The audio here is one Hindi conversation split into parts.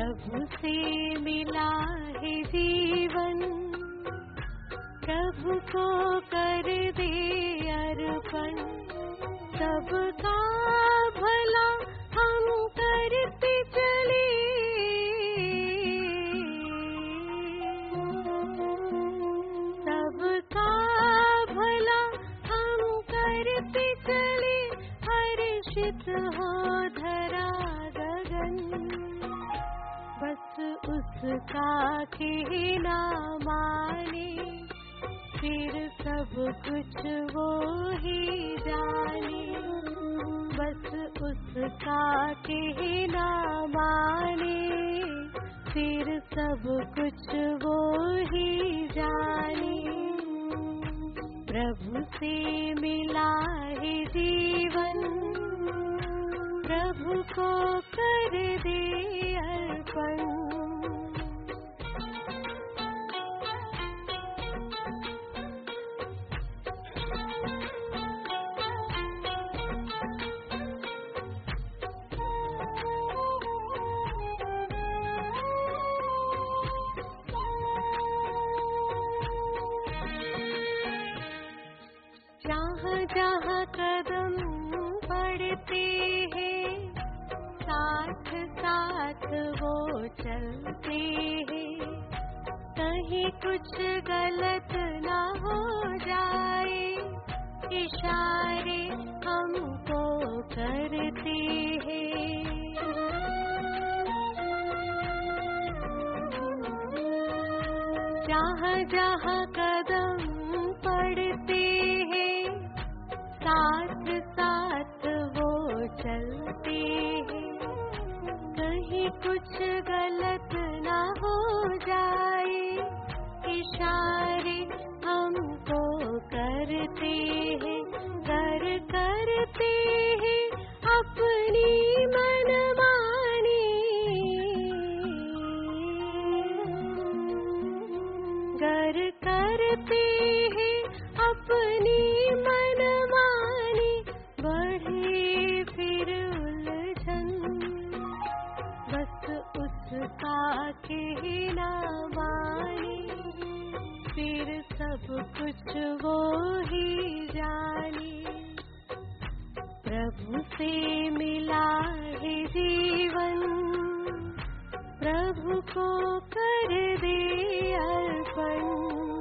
प्रभु से मिला है जीवन, प्रभु को कर दे अर्पण। सबका भला हम करते चले, सबका भला हम करते चले। हर्षित हो धरा गगन, बस उसका कहना माने, फिर सब कुछ वो ही जाने। बस उसका कहना माने, फिर सब कुछ वो ही जाने। प्रभु से मिला है जीवन, प्रभु को कर दे अर्पण। जहाँ जहाँ कदम पड़ते हैं, साथ साथ वो चलते हैं। कहीं कुछ गलत ना हो जाए, इशारे हमको करते हैं। जहाँ जहाँ कदम पड़ते हैं, साथ साथ वो चलते हैं। कहीं कुछ गलत ना हो जाए, इशारे हमको करते हैं। करते हैं अपनी मनमानी, करते हैं अपनी मनमानी। बढ़े फिर उलझन, बस उसका कहना माने, फिर सब कुछ वो ही जाने। प्रभु से मिला है जीवन, प्रभु को कर दे अर्पण।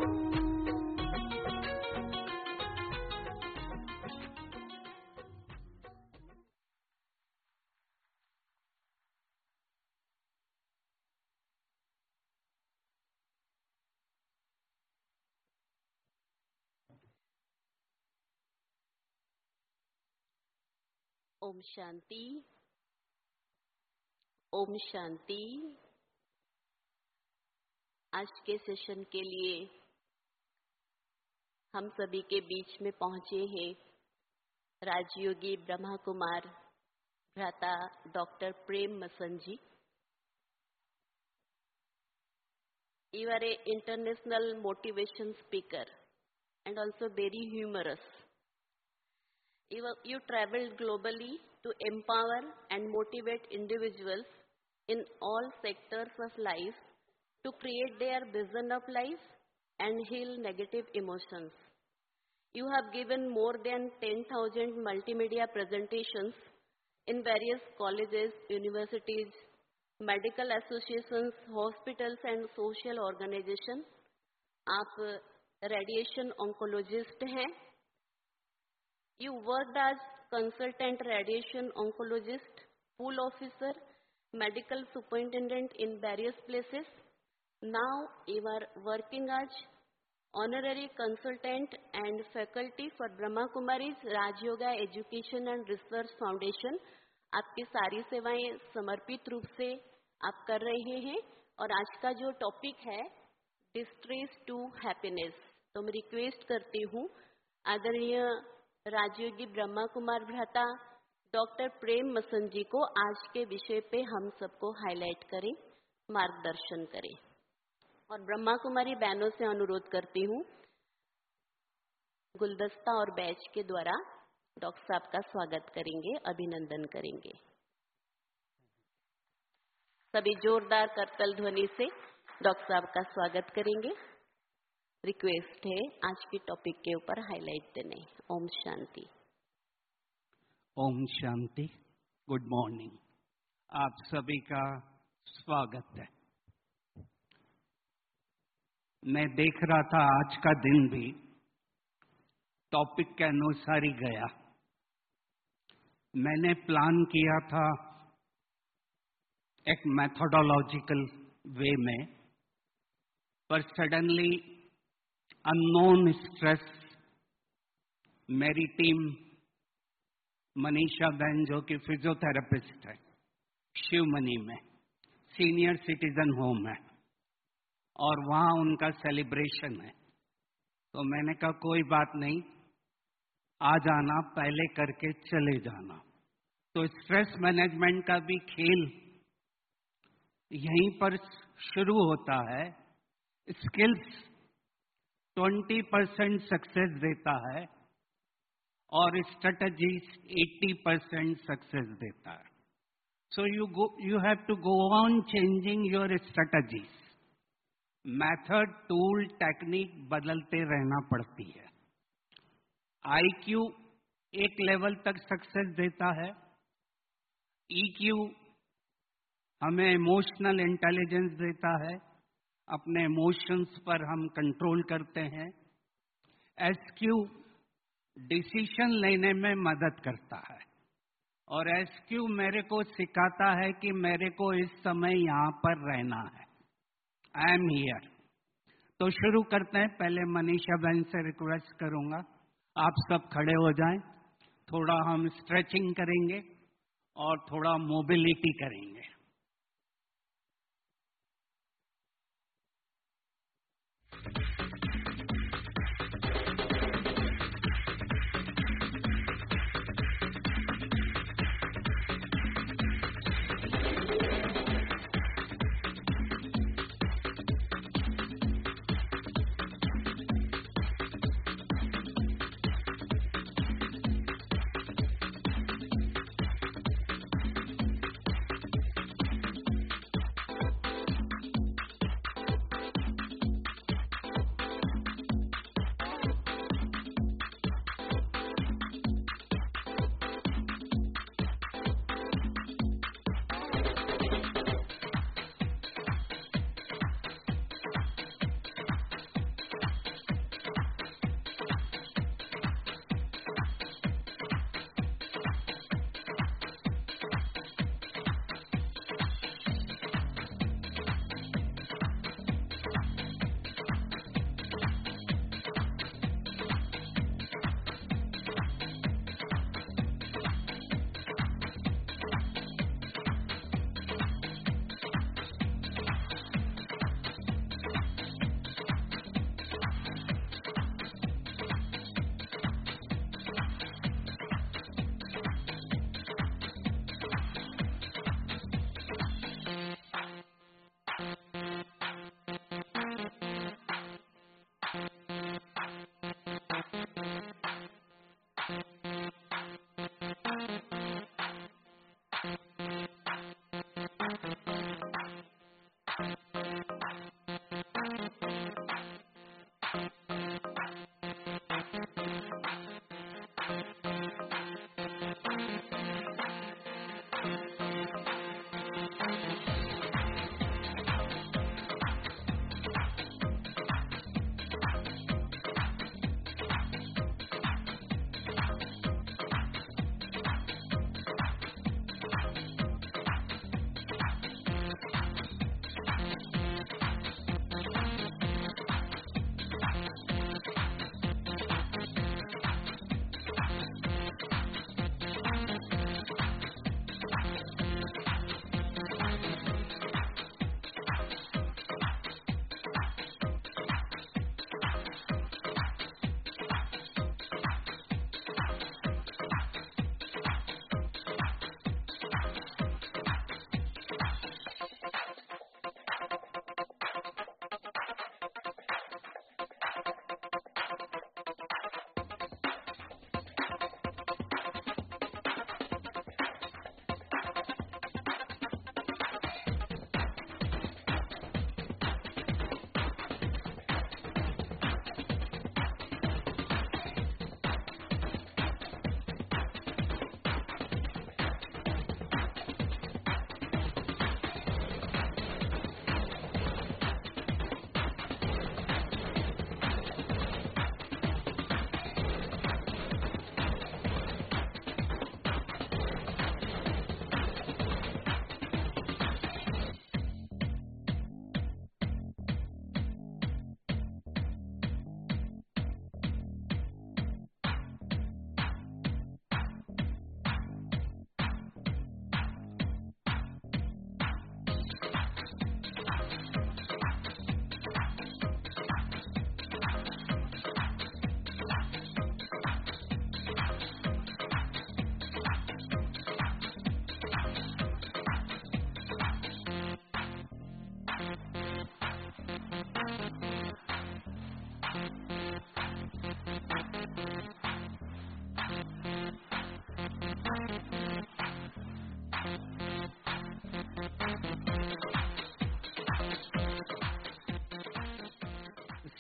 ओम शांति, ओम शांति। आज के सेशन के लिए हम सभी के बीच में पहुंचे हैं राजयोगी ब्रह्मा कुमार भ्राता doctor Prem Masan ji. You are an international motivation speaker and also very humorous. You traveled globally to empower and motivate individuals in all sectors of life to create their vision of life and heal negative emotions. You have given more than 10,000 multimedia presentations in various colleges, universities, medical associations, hospitals and social organizations. आप रेडिएशन ऑन्कोलॉजिस्ट हैं। You worked as consultant radiation oncologist, pool officer, medical superintendent in various places. Now you are working as honorary consultant and faculty for Brahma Kumari's Raj Yoga Education and Research Foundation. आपकी सारी सेवाएं समर्पित रूप से आप कर रहे हैं और आज का जो टॉपिक है डिस्ट्रेस टू हैप्पीनेस, तो मैं रिक्वेस्ट करती हूँ आदरणीय राजयोगी ब्रह्मा कुमार भ्राता डॉक्टर प्रेम मसन जी को आज के विषय पे हम सबको हाईलाइट करें, मार्गदर्शन करें। और ब्रह्मा कुमारी बहनों से अनुरोध करती हूँ गुलदस्ता और बैच के द्वारा डॉक्टर साहब का स्वागत करेंगे, अभिनंदन करेंगे। सभी जोरदार करतल ध्वनि से डॉक्टर साहब का स्वागत करेंगे। रिक्वेस्ट है आज की टॉपिक के ऊपर हाईलाइट देने। ओम शांति। ओम शांति। Good morning. आप सभी का स्वागत है। मैं देख रहा था आज का दिन भी टॉपिक के अनुसार ही गया। मैंने प्लान किया था एक मैथोडोलॉजिकल वे में, पर सडनली अननोन स्ट्रेस मेरी टीम मनीषा बहन जो कि फिजियोथेरेपिस्ट है शिवमनी में, सीनियर सिटीजन होम है और वहाँ उनका सेलिब्रेशन है, तो मैंने कहा कोई बात नहीं, आ जाना, पहले करके चले जाना। तो स्ट्रेस मैनेजमेंट का भी खेल यहीं पर शुरू होता है। स्किल्स 20% सक्सेस देता है और स्ट्रेटजीज 80% सक्सेस देता है। So you have to go on changing your strategies. Method, tool, technique बदलते रहना पड़ती है। IQ एक लेवल तक सक्सेस देता है। EQ हमें इमोशनल इंटेलिजेंस देता है, अपने इमोशंस पर हम कंट्रोल करते हैं। SQ डिसीजन लेने में मदद करता है और SQ मेरे को सिखाता है कि मेरे को इस समय यहाँ पर रहना है। I am here. तो शुरू करते हैं। पहले मनीषा बहन से रिक्वेस्ट करूंगा आप सब खड़े हो जाएं, थोड़ा हम स्ट्रेचिंग करेंगे और थोड़ा मोबिलिटी करेंगे।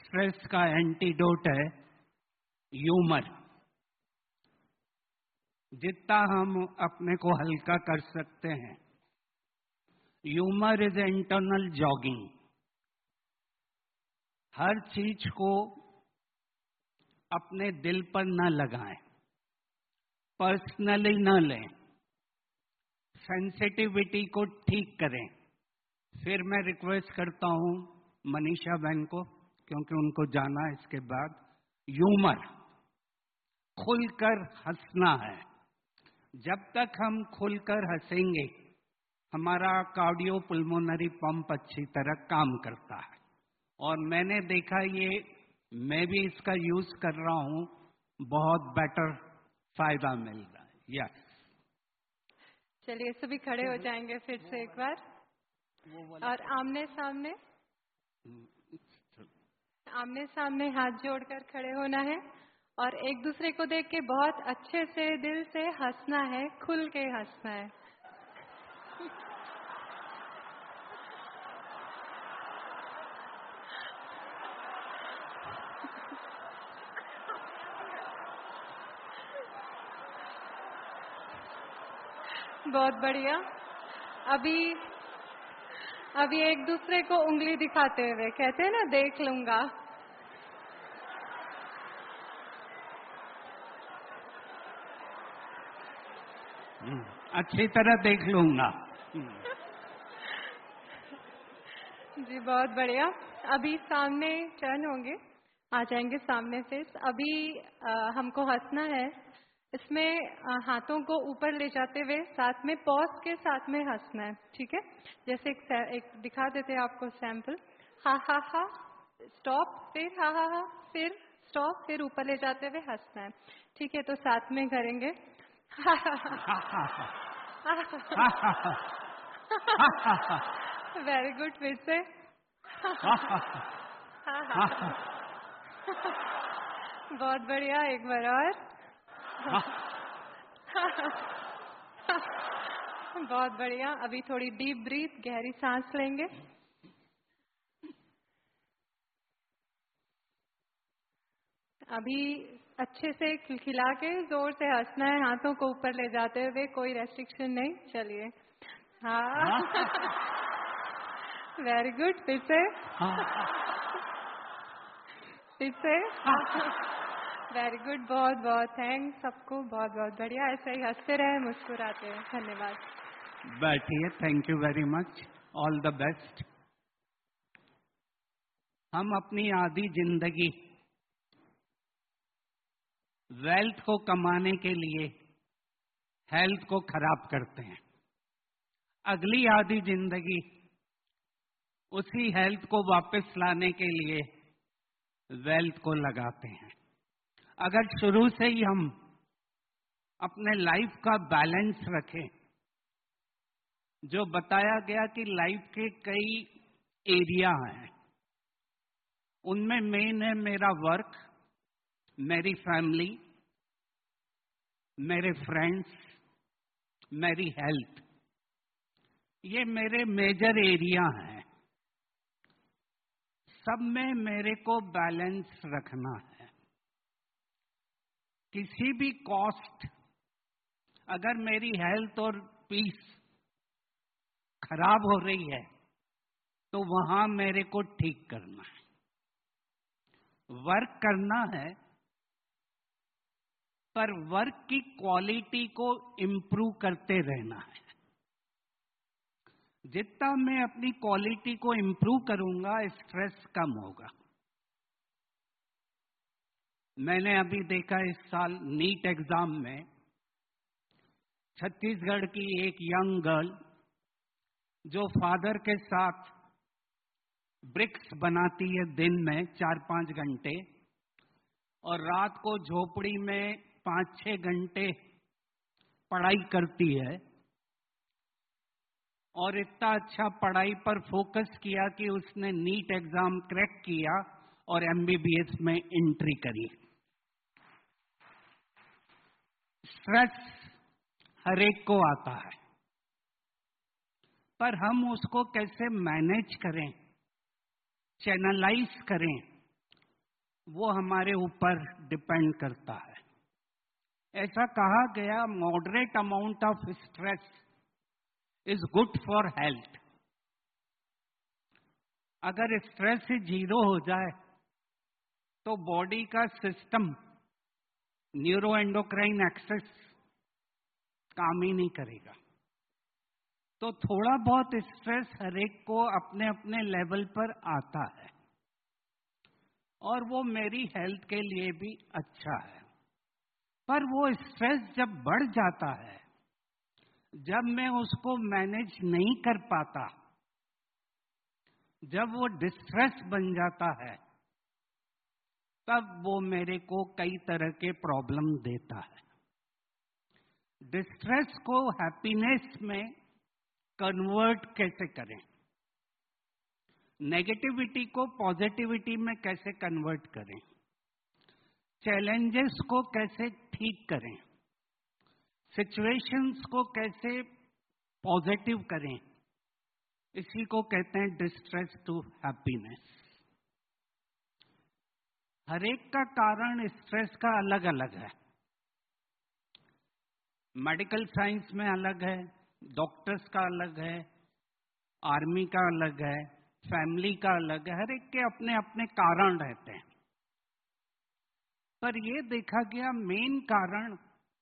स्ट्रेस का एंटीडोट है ह्यूमर। जितना हम अपने को हल्का कर सकते हैं, ह्यूमर इज इंटरनल जॉगिंग। हर चीज को अपने दिल पर न लगाएं, पर्सनली न लें, सेंसिटिविटी को ठीक करें। फिर मैं रिक्वेस्ट करता हूं मनीषा बहन को, क्योंकि उनको जाना है इसके बाद, ह्यूमर, खुलकर हंसना है। जब तक हम खुलकर हंसेंगे हमारा कार्डियो पुल्मोनरी पंप अच्छी तरह काम करता है। और मैंने देखा, ये मैं भी इसका यूज कर रहा हूं, बहुत बेटर फायदा मिल रहा है। यस, चलिए सभी खड़े हो जाएंगे फिर से एक बार, और आमने सामने हाथ जोड़कर खड़े होना है और एक दूसरे को देख के बहुत अच्छे से दिल से हंसना है, खुल के हंसना है। बहुत बढ़िया। अभी एक दूसरे को उंगली दिखाते हुए कहते हैं ना, देख लूंगा। अच्छी तरह देख लूंगा। जी बहुत बढ़िया। अभी सामने टर्न होंगे, आ जाएंगे सामने से। अभी हमको हंसना है। इसमें हाथों को ऊपर ले जाते हुए साथ में पॉज के साथ में हंसना है, ठीक है? जैसे एक दिखा देते हैं आपको सैंपल। हा हा हा, स्टॉप, फिर हा हा हा, फिर स्टॉप, फिर ऊपर ले जाते हुए हंसना है, ठीक है? तो साथ में करेंगे। Very good. फिर से बहुत बढ़िया। एक बार और। बहुत बढ़िया। अभी थोड़ी डीप ब्रीथ, गहरी सांस लेंगे। अभी अच्छे से खिलखिला के जोर से हंसना है, हाथों को ऊपर ले जाते हुए, कोई रेस्ट्रिक्शन नहीं। चलिए, हाँ। Very good. फिर से वेरी गुड। बहुत बहुत थैंक्स सबको, बहुत बहुत बढ़िया। ऐसे ही हंसते रहे, मुस्कुराते रहे। धन्यवाद। बैठिए। Thank you very much. All the best. हम अपनी आधी जिंदगी वेल्थ को कमाने के लिए हेल्थ को खराब करते हैं। अगली आधी जिंदगी उसी हेल्थ को वापस लाने के लिए वेल्थ को लगाते हैं। अगर शुरू से ही हम अपने लाइफ का बैलेंस रखें, जो बताया गया कि लाइफ के कई एरिया हैं, उनमें मेन है मेरा वर्क, मेरी फैमिली, मेरे फ्रेंड्स, मेरी हेल्थ। ये मेरे मेजर एरिया हैं। सब में मेरे को बैलेंस रखना है। किसी भी कॉस्ट, अगर मेरी हेल्थ और पीस खराब हो रही है तो वहां मेरे को ठीक करना है, वर्क करना है। पर वर्क की क्वालिटी को इम्प्रूव करते रहना है। जितना मैं अपनी क्वालिटी को इम्प्रूव करूंगा, स्ट्रेस कम होगा। मैंने अभी देखा इस साल नीट एग्जाम में छत्तीसगढ़ की एक यंग गर्ल जो फादर के साथ ब्रिक्स बनाती है दिन में 4-5 घंटे और रात को झोपड़ी में 5-6 घंटे पढ़ाई करती है, और इतना अच्छा पढ़ाई पर फोकस किया कि उसने नीट एग्जाम क्रैक किया और एमबीबीएस में एंट्री करी। स्ट्रेस हर एक को आता है, पर हम उसको कैसे मैनेज करें, चैनलाइज करें, वो हमारे ऊपर डिपेंड करता है। ऐसा कहा गया, moderate amount of stress is good for health. अगर स्ट्रेस ही 0 हो जाए तो बॉडी का सिस्टम न्यूरो एंडोक्राइन एक्सेस काम ही नहीं करेगा। तो थोड़ा बहुत स्ट्रेस हर एक को अपने अपने लेवल पर आता है और वो मेरी हेल्थ के लिए भी अच्छा है। पर वो स्ट्रेस जब बढ़ जाता है, जब मैं उसको मैनेज नहीं कर पाता, जब वो डिस्ट्रेस बन जाता है, तब वो मेरे को कई तरह के प्रॉब्लम देता है। डिस्ट्रेस को हैप्पीनेस में कन्वर्ट कैसे करें, नेगेटिविटी को पॉजिटिविटी में कैसे कन्वर्ट करें, चैलेंजेस को कैसे ठीक करें, सिचुएशंस को कैसे पॉजिटिव करें, इसी को कहते हैं डिस्ट्रेस टू हैप्पीनेस। हर एक का कारण स्ट्रेस का अलग अलग है। मेडिकल साइंस में अलग है, डॉक्टर्स का अलग है, आर्मी का अलग है, फैमिली का अलग है। हर एक के अपने अपने कारण रहते हैं। पर ये देखा गया मेन कारण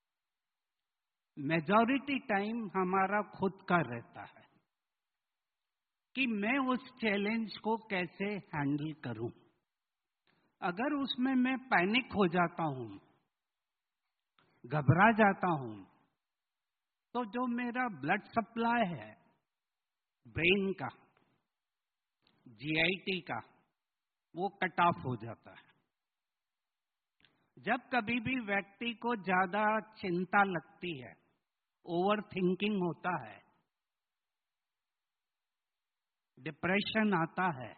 मेजॉरिटी टाइम हमारा खुद का रहता है कि मैं उस चैलेंज को कैसे हैंडल करूं। अगर उसमें मैं पैनिक हो जाता हूं, घबरा जाता हूं, तो जो मेरा ब्लड सप्लाई है ब्रेन का, जीआईटी का, वो कट ऑफ हो जाता है। जब कभी भी व्यक्ति को ज्यादा चिंता लगती है, ओवर थिंकिंग होता है, डिप्रेशन आता है,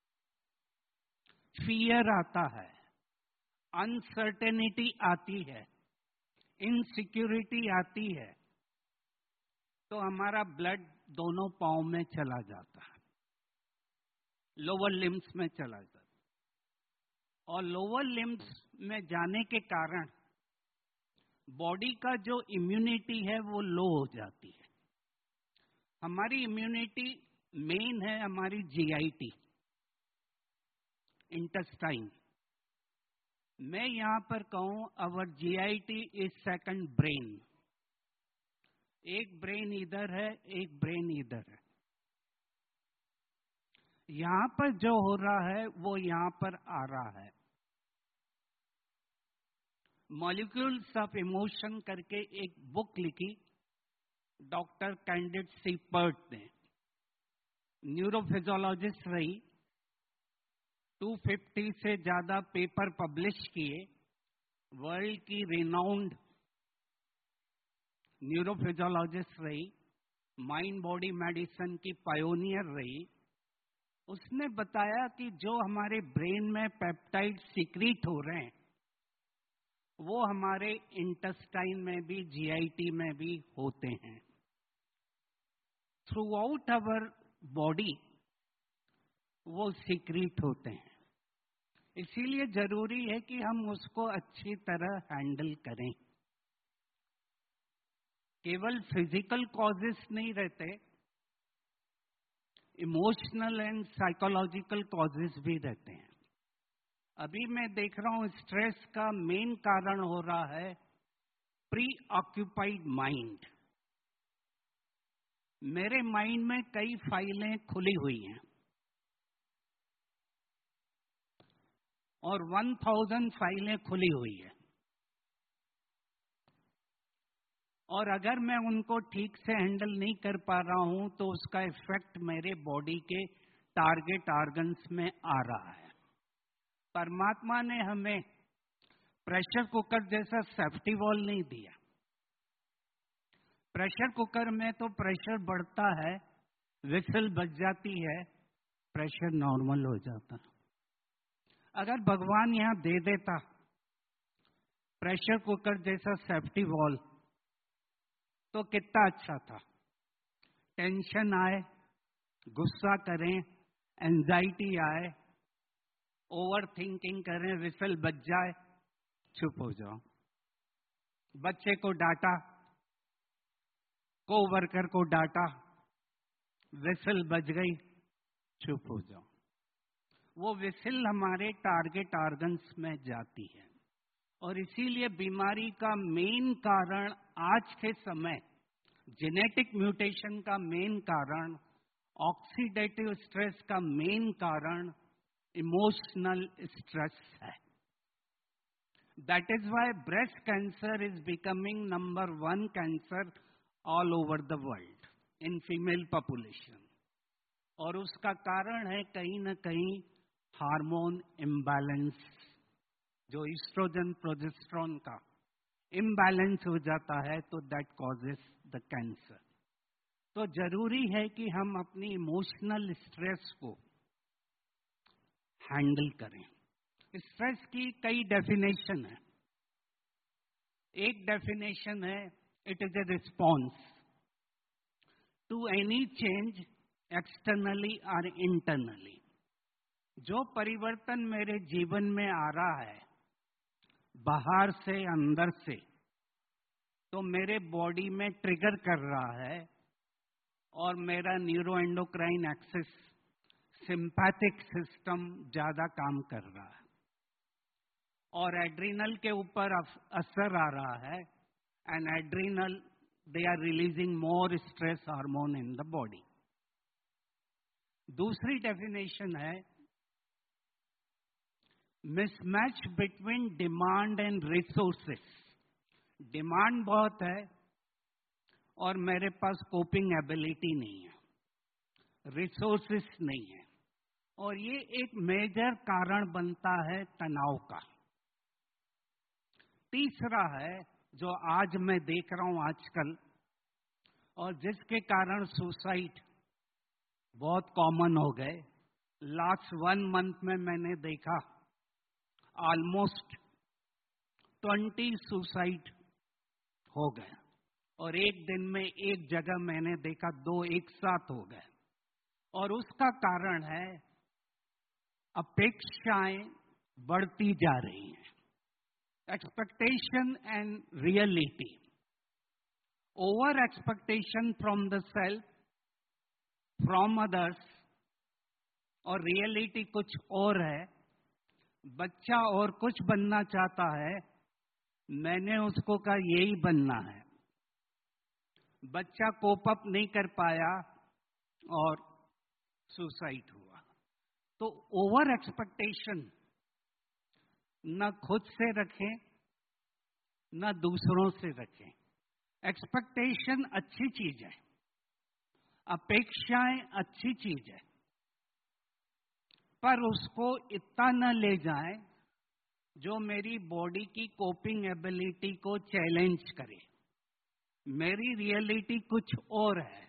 फियर आता है, अनसर्टेनिटी आती है, इनसिक्योरिटी आती है, तो हमारा ब्लड दोनों पांव में चला जाता है, लोअर लिम्स में चला जाता है। और लोअर लिम्स में जाने के कारण बॉडी का जो इम्यूनिटी है वो लो हो जाती है। हमारी इम्यूनिटी मेन है हमारी जीआईटी, इंटेस्टाइन। मैं यहां पर कहूं our GIT is second brain. एक ब्रेन इधर है, एक ब्रेन इधर है। यहां पर जो हो रहा है वो यहां पर आ रहा है। मॉलिक्यूल्स ऑफ इमोशन करके एक बुक लिखी डॉक्टर कैंडिड सी पर्ट ने, न्यूरोफिजियोलॉजिस्ट रही, 250 से ज्यादा पेपर पब्लिश किए, वर्ल्ड की रिनाउंड न्यूरोफिजियोलॉजिस्ट रही, माइंड बॉडी मेडिसिन की पायोनियर रही। उसने बताया कि जो हमारे ब्रेन में पेप्टाइड सीक्रेट हो रहे हैं वो हमारे इंटेस्टाइन में भी, जीआईटी में भी होते हैं। थ्रू आउट अवर बॉडी वो सीक्रेट होते हैं। इसीलिए जरूरी है कि हम उसको अच्छी तरह हैंडल करें। केवल फिजिकल कॉजेस नहीं रहते, इमोशनल एंड साइकोलॉजिकल कॉजेस भी रहते हैं। अभी मैं देख रहा हूं स्ट्रेस का मेन कारण हो रहा है प्री ऑक्यूपाइड माइंड। मेरे माइंड में कई फाइलें खुली हुई हैं और 1000 फाइलें खुली हुई है, और अगर मैं उनको ठीक से हैंडल नहीं कर पा रहा हूं तो उसका इफेक्ट मेरे बॉडी के टारगेट ऑर्गन्स में आ रहा है। परमात्मा ने हमें प्रेशर कुकर जैसा सेफ्टी वॉल्व नहीं दिया। प्रेशर कुकर में तो प्रेशर बढ़ता है, विसल बज जाती है, प्रेशर नॉर्मल हो जाता। अगर भगवान यहां दे देता प्रेशर कुकर जैसा सेफ्टी वॉल्व तो कितना अच्छा था। टेंशन आए, गुस्सा करें, एंजाइटी आए, ओवर थिंकिंग करें, विसल बज जाए, चुप हो जाओ। बच्चे को डांटा, कोवर्कर को डांटा, विसल बज गई, चुप हो जाओ। वो विसल हमारे टारगेट ऑर्गन्स में जाती है, और इसीलिए बीमारी का मेन कारण आज के समय, जेनेटिक म्यूटेशन का मेन कारण, ऑक्सीडेटिव स्ट्रेस का मेन कारण इमोशनल स्ट्रेस है। That is why breast cancer is becoming number 1 cancer all over the world in female population. और उसका कारण है कहीं न कहीं हार्मोन इम्बैलेंस, जो ईस्ट्रोजन प्रोजेस्टेरोन का इम्बैलेंस हो जाता है, तो दैट कॉजेस द कैंसर। तो जरूरी है कि हम अपनी इमोशनल स्ट्रेस को हैंडल करें। स्ट्रेस की कई डेफिनेशन है। एक डेफिनेशन है, it is a response to any change externally और इंटरनली। जो परिवर्तन मेरे जीवन में आ रहा है बाहर से अंदर से, तो मेरे बॉडी में ट्रिगर कर रहा है, और मेरा neuro endocrine axis, sympathetic system ज्यादा काम कर रहा है, और एड्रीनल के ऊपर असर आ रहा है, and adrenal they are releasing more stress hormone in the body. दूसरी डेफिनेशन है mismatch between demand and resources. Demand बहुत है और मेरे पास कोपिंग एबिलिटी नहीं है, रिसोर्सेस नहीं है, और ये एक मेजर कारण बनता है तनाव का। तीसरा है, जो आज मैं देख रहा हूं आजकल, और जिसके कारण सुसाइड बहुत कॉमन हो गए। लास्ट 1 मंथ में मैंने देखा ऑलमोस्ट 20 सुसाइड हो गए, और एक दिन में एक जगह मैंने देखा 2 एक साथ हो गए। और उसका कारण है अपेक्षाएं बढ़ती जा रही हैं, expectation and reality. Over expectation from the self, from others, और रियलिटी कुछ और है। बच्चा और कुछ बनना चाहता है, मैंने उसको कहा यही बनना है। बच्चा कोप अप नहीं कर पाया और सुसाइड हुआ। तो ओवर एक्सपेक्टेशन न खुद से रखें, न दूसरों से रखें। एक्सपेक्टेशन अच्छी चीज है, अपेक्षाएं अच्छी चीज है, पर उसको इतना न ले जाएं जो मेरी बॉडी की कोपिंग एबिलिटी को चैलेंज करे। मेरी रियलिटी कुछ और है,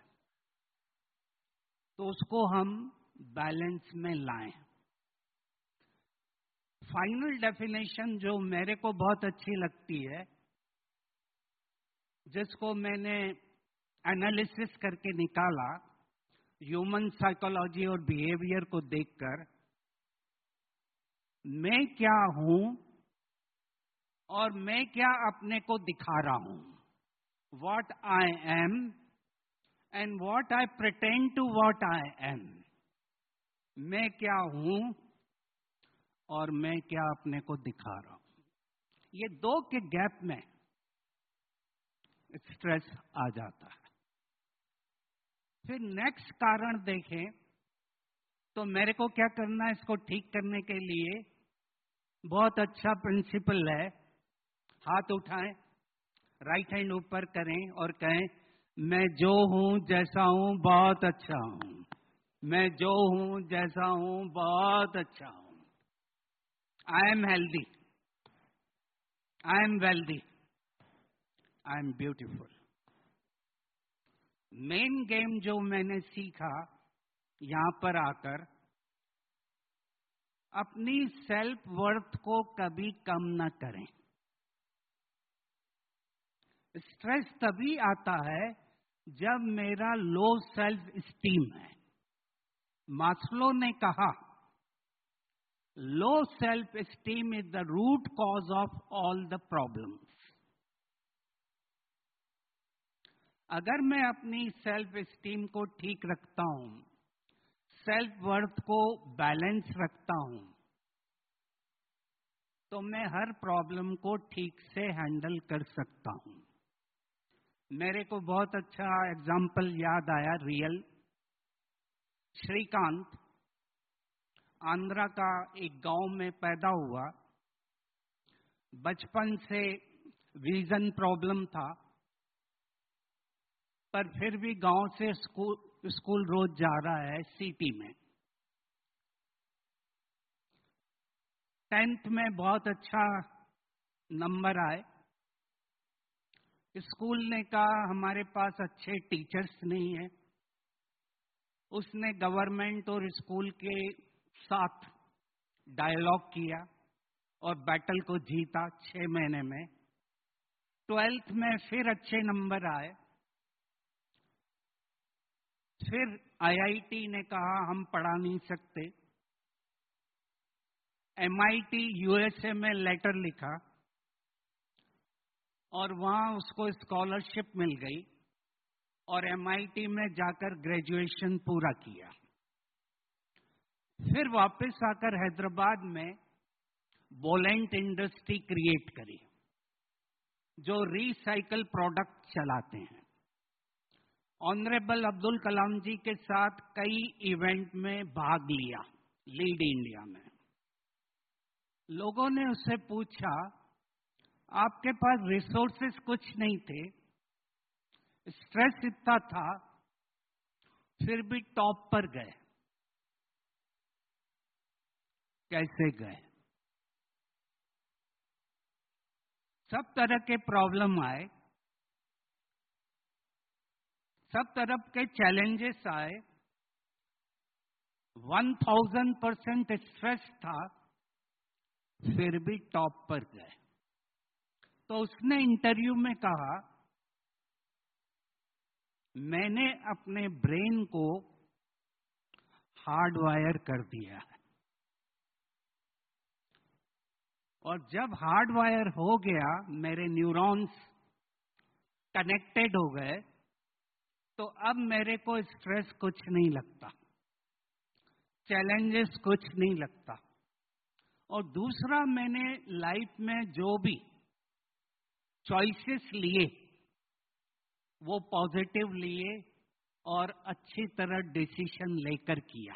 तो उसको हम बैलेंस में लाएं। फाइनल डेफिनेशन जो मेरे को बहुत अच्छी लगती है, जिसको मैंने एनालिसिस करके निकाला ह्यूमन साइकोलॉजी और बिहेवियर को देखकर, मैं क्या हूं और मैं क्या अपने को दिखा रहा हूं, what I am and what I pretend to what I am. मैं क्या हूं और मैं क्या अपने को दिखा रहा हूं। ये दो के गैप में स्ट्रेस आ जाता है। फिर नेक्स्ट कारण देखें तो मेरे को क्या करना है इसको ठीक करने के लिए। बहुत अच्छा प्रिंसिपल है, हाथ उठाएं, राइट हैंड ऊपर करें और कहें मैं जो हूं जैसा हूं बहुत अच्छा हूं, मैं जो हूं जैसा हूं बहुत अच्छा हूं। I am healthy, I am wealthy, I am beautiful. Main game जो मैंने सीखा यहां पर आकर, अपनी सेल्फ वर्थ को कभी कम न करें। स्ट्रेस तभी आता है जब मेरा लो सेल्फ स्टीम है। मास्लो ने कहा Low self-esteem is the root cause of all the problems. अगर मैं अपनी सेल्फ एस्टीम को ठीक रखता हूं, सेल्फ वर्थ को बैलेंस रखता हूं, तो मैं हर प्रॉब्लम को ठीक से हैंडल कर सकता हूं। मेरे को बहुत अच्छा एग्जाम्पल याद आया, रियल। श्रीकांत आंध्रा का एक गांव में पैदा हुआ। बचपन से विजन प्रॉब्लम था, पर फिर भी गांव से स्कूल रोज जा रहा है सिटी में। 10th में बहुत अच्छा नंबर आए। स्कूल ने कहा हमारे पास अच्छे टीचर्स नहीं है। उसने गवर्नमेंट और स्कूल के साथ डायलॉग किया और बैटल को जीता 6 महीने में। 12th में फिर अच्छे नंबर आए। फिर IIT ने कहा हम पढ़ा नहीं सकते। MIT USA में लेटर लिखा और वहां उसको स्कॉलरशिप मिल गई और MIT में जाकर ग्रेजुएशन पूरा किया। फिर वापस आकर हैदराबाद में बोलेंट इंडस्ट्री क्रिएट करी, जो रिसाइकल प्रोडक्ट चलाते हैं। ऑनरेबल अब्दुल कलाम जी के साथ कई इवेंट में भाग लिया, लीड इंडिया में। लोगों ने उससे पूछा आपके पास रिसोर्सेस कुछ नहीं थे, स्ट्रेस इतना था, फिर भी टॉप पर गए, कैसे गए? सब तरह के प्रॉब्लम आए, सब तरफ के चैलेंजेस आए, 1000% स्ट्रेस था, फिर भी टॉप पर गए। तो उसने इंटरव्यू में कहा मैंने अपने ब्रेन को हार्डवायर कर दिया है, और जब हार्डवायर हो गया, मेरे न्यूरॉन्स कनेक्टेड हो गए, तो अब मेरे को स्ट्रेस कुछ नहीं लगता, चैलेंजेस कुछ नहीं लगता। और दूसरा, मैंने लाइफ में जो भी चॉइसेस लिए वो पॉजिटिव लिए और अच्छी तरह डिसीजन लेकर किया।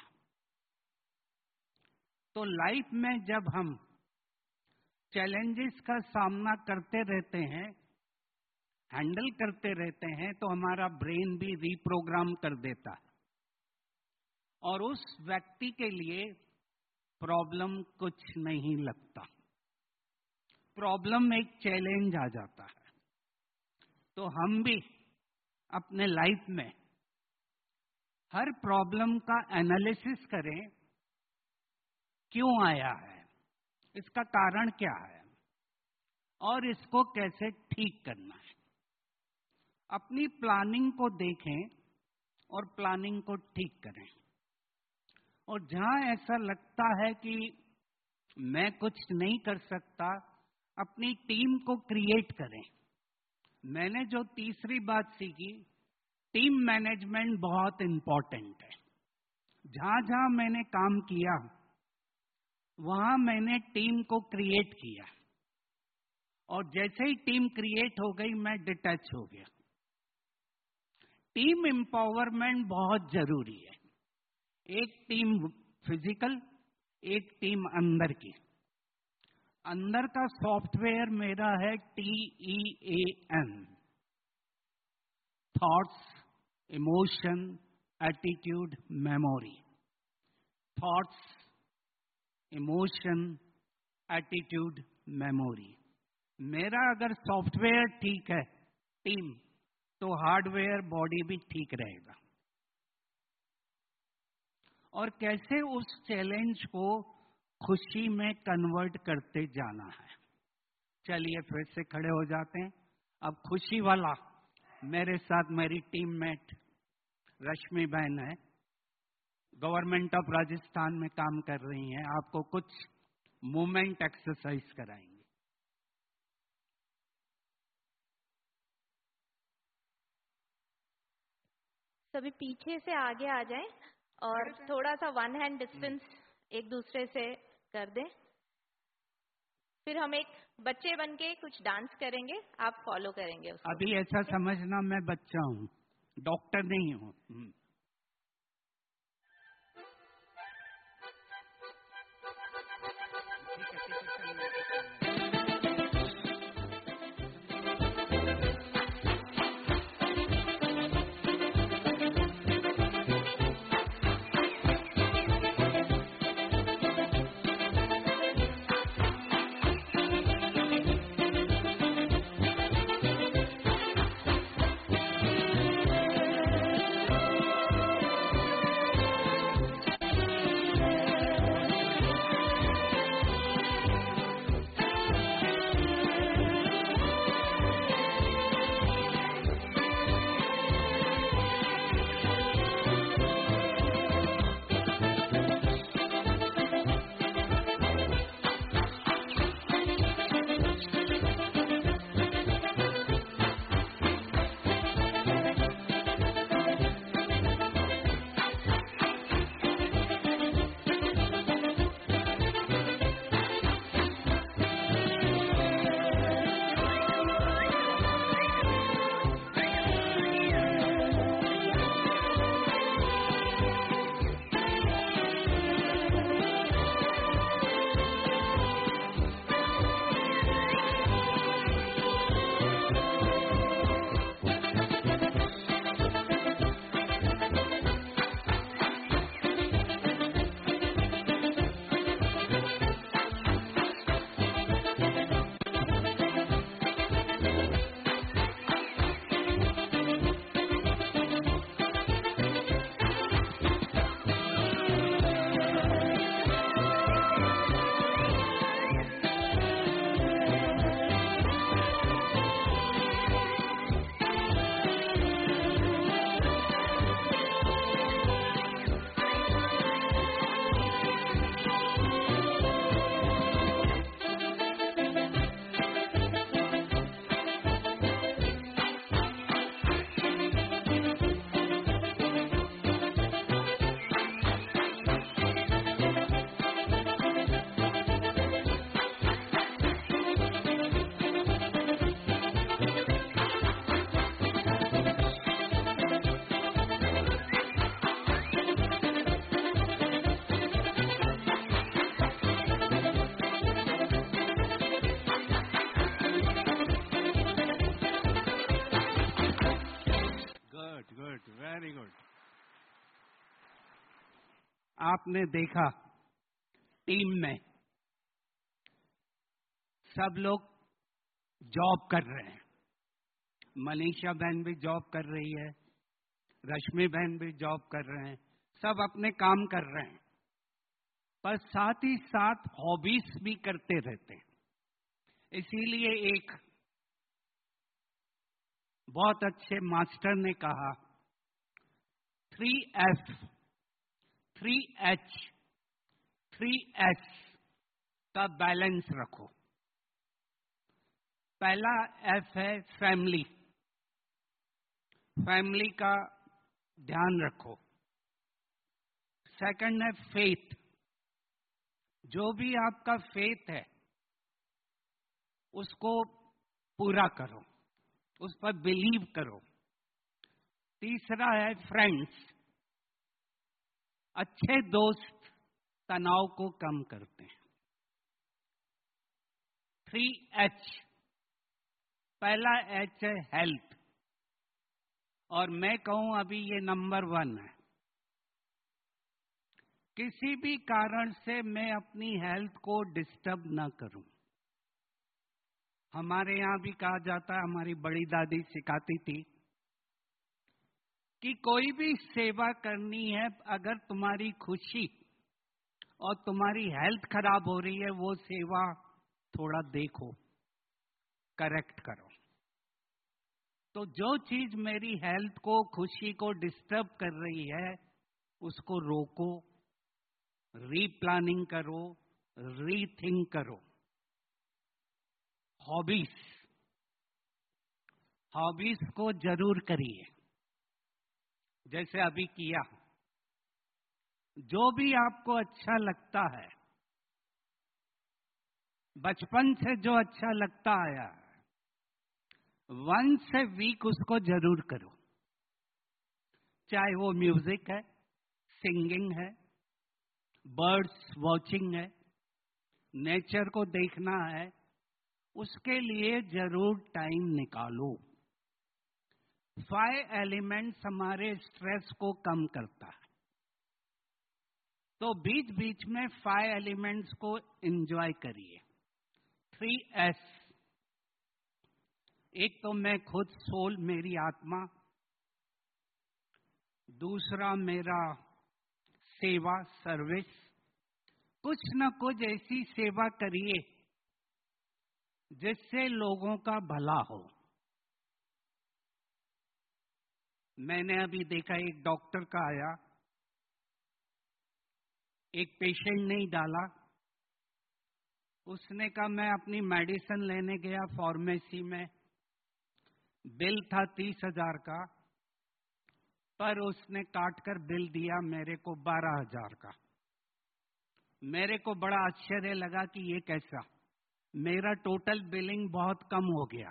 तो लाइफ में जब हम चैलेंजेस का सामना करते रहते हैं, हैंडल करते रहते हैं, तो हमारा ब्रेन भी रीप्रोग्राम कर देता है और उस व्यक्ति के लिए प्रॉब्लम कुछ नहीं लगता। प्रॉब्लम एक चैलेंज आ जाता है। तो हम भी अपने लाइफ में हर प्रॉब्लम का एनालिसिस करें, क्यों आया है, इसका कारण क्या है और इसको कैसे ठीक करना है। अपनी प्लानिंग को देखें और प्लानिंग को ठीक करें। और जहां ऐसा लगता है कि मैं कुछ नहीं कर सकता, अपनी टीम को क्रिएट करें। मैंने जो तीसरी बात सीखी, टीम मैनेजमेंट बहुत इंपॉर्टेंट है। जहां जहां मैंने काम किया, वहां मैंने टीम को क्रिएट किया, और जैसे ही टीम क्रिएट हो गई, मैं डिटैच हो गया। टीम एम्पावरमेंट बहुत जरूरी है। एक टीम फिजिकल, एक टीम अंदर की। अंदर का सॉफ्टवेयर मेरा है TEAM, thoughts, emotion, attitude, memory. Thoughts, emotion, attitude, memory. मेरा अगर सॉफ्टवेयर ठीक है टीम, तो हार्डवेयर बॉडी भी ठीक रहेगा। और कैसे उस चैलेंज को खुशी में कन्वर्ट करते जाना है। चलिए फिर से खड़े हो जाते हैं। अब खुशी वाला मेरे साथ मेरी टीममेट रश्मि बहन है, गवर्नमेंट ऑफ राजस्थान में काम कर रही हैं, आपको कुछ मूवमेंट एक्सरसाइज कराएंगे। सभी पीछे से आगे आ जाएं और थोड़ा सा वन हैंड डिस्टेंस एक दूसरे से कर दें। फिर हम एक बच्चे बन के कुछ डांस करेंगे, आप फॉलो करेंगे उसको। अभी ऐसा समझना मैं बच्चा हूँ, डॉक्टर नहीं हूँ। Good, very good. आपने देखा टीम में सब लोग जॉब कर रहे हैं। मनीषा बहन भी जॉब कर रही है, रश्मि बहन भी जॉब कर रहे हैं, सब अपने काम कर रहे हैं, पर साथ ही साथ हॉबीज भी करते रहते हैं। इसीलिए एक बहुत अच्छे मास्टर ने कहा 3F, 3H, 3S का बैलेंस रखो। पहला F है फैमिली, फैमिली का ध्यान रखो। सेकंड है फेथ, जो भी आपका फेथ है उसको पूरा करो, उस पर बिलीव करो। तीसरा है फ्रेंड्स, अच्छे दोस्त तनाव को कम करते हैं। 3H, पहला H है हेल्थ, और मैं कहूं अभी ये नंबर 1 है। किसी भी कारण से मैं अपनी हेल्थ को डिस्टर्ब ना करूं। हमारे यहां भी कहा जाता है, हमारी बड़ी दादी सिखाती थी कि कोई भी सेवा करनी है, अगर तुम्हारी खुशी और तुम्हारी हेल्थ खराब हो रही है, वो सेवा थोड़ा देखो, करेक्ट करो। तो जो चीज मेरी हेल्थ को, खुशी को डिस्टर्ब कर रही है, उसको रोको, रीप्लानिंग करो, रीथिंक करो। हॉबीज को जरूर करिए, जैसे अभी किया। जो भी आपको अच्छा लगता है, बचपन से जो अच्छा लगता आया है, वंस ए वीक उसको जरूर करो। चाहे वो म्यूजिक है, सिंगिंग है, बर्ड्स वॉचिंग है, नेचर को देखना है, उसके लिए जरूर टाइम निकालो। 5 एलिमेंट्स हमारे स्ट्रेस को कम करता है, तो बीच बीच में 5 एलिमेंट्स को एंजॉय करिए। 3S, एक तो मैं खुद, सोल, मेरी आत्मा। दूसरा मेरा सेवा, सर्विस। कुछ न कुछ ऐसी सेवा करिए जिससे लोगों का भला हो। मैंने अभी देखा, एक डॉक्टर का आया, एक पेशेंट नहीं डाला। उसने कहा मैं अपनी मेडिसिन लेने गया फार्मेसी में, बिल था 30,000 का, पर उसने काट कर बिल दिया मेरे को 12,000 का। मेरे को बड़ा आश्चर्य लगा कि ये कैसा, मेरा टोटल बिलिंग बहुत कम हो गया।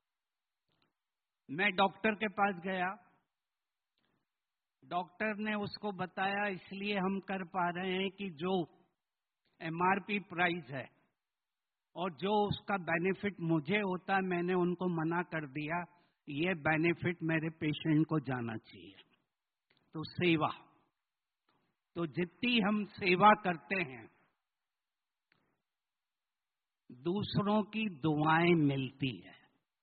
मैं डॉक्टर के पास गया, डॉक्टर ने उसको बताया इसलिए हम कर पा रहे हैं कि जो MRP प्राइस है और जो उसका बेनिफिट मुझे होता है, मैंने उनको मना कर दिया, ये बेनिफिट मेरे पेशेंट को जाना चाहिए। तो सेवा, तो जितनी हम सेवा करते हैं, दूसरों की दुआएं मिलती है।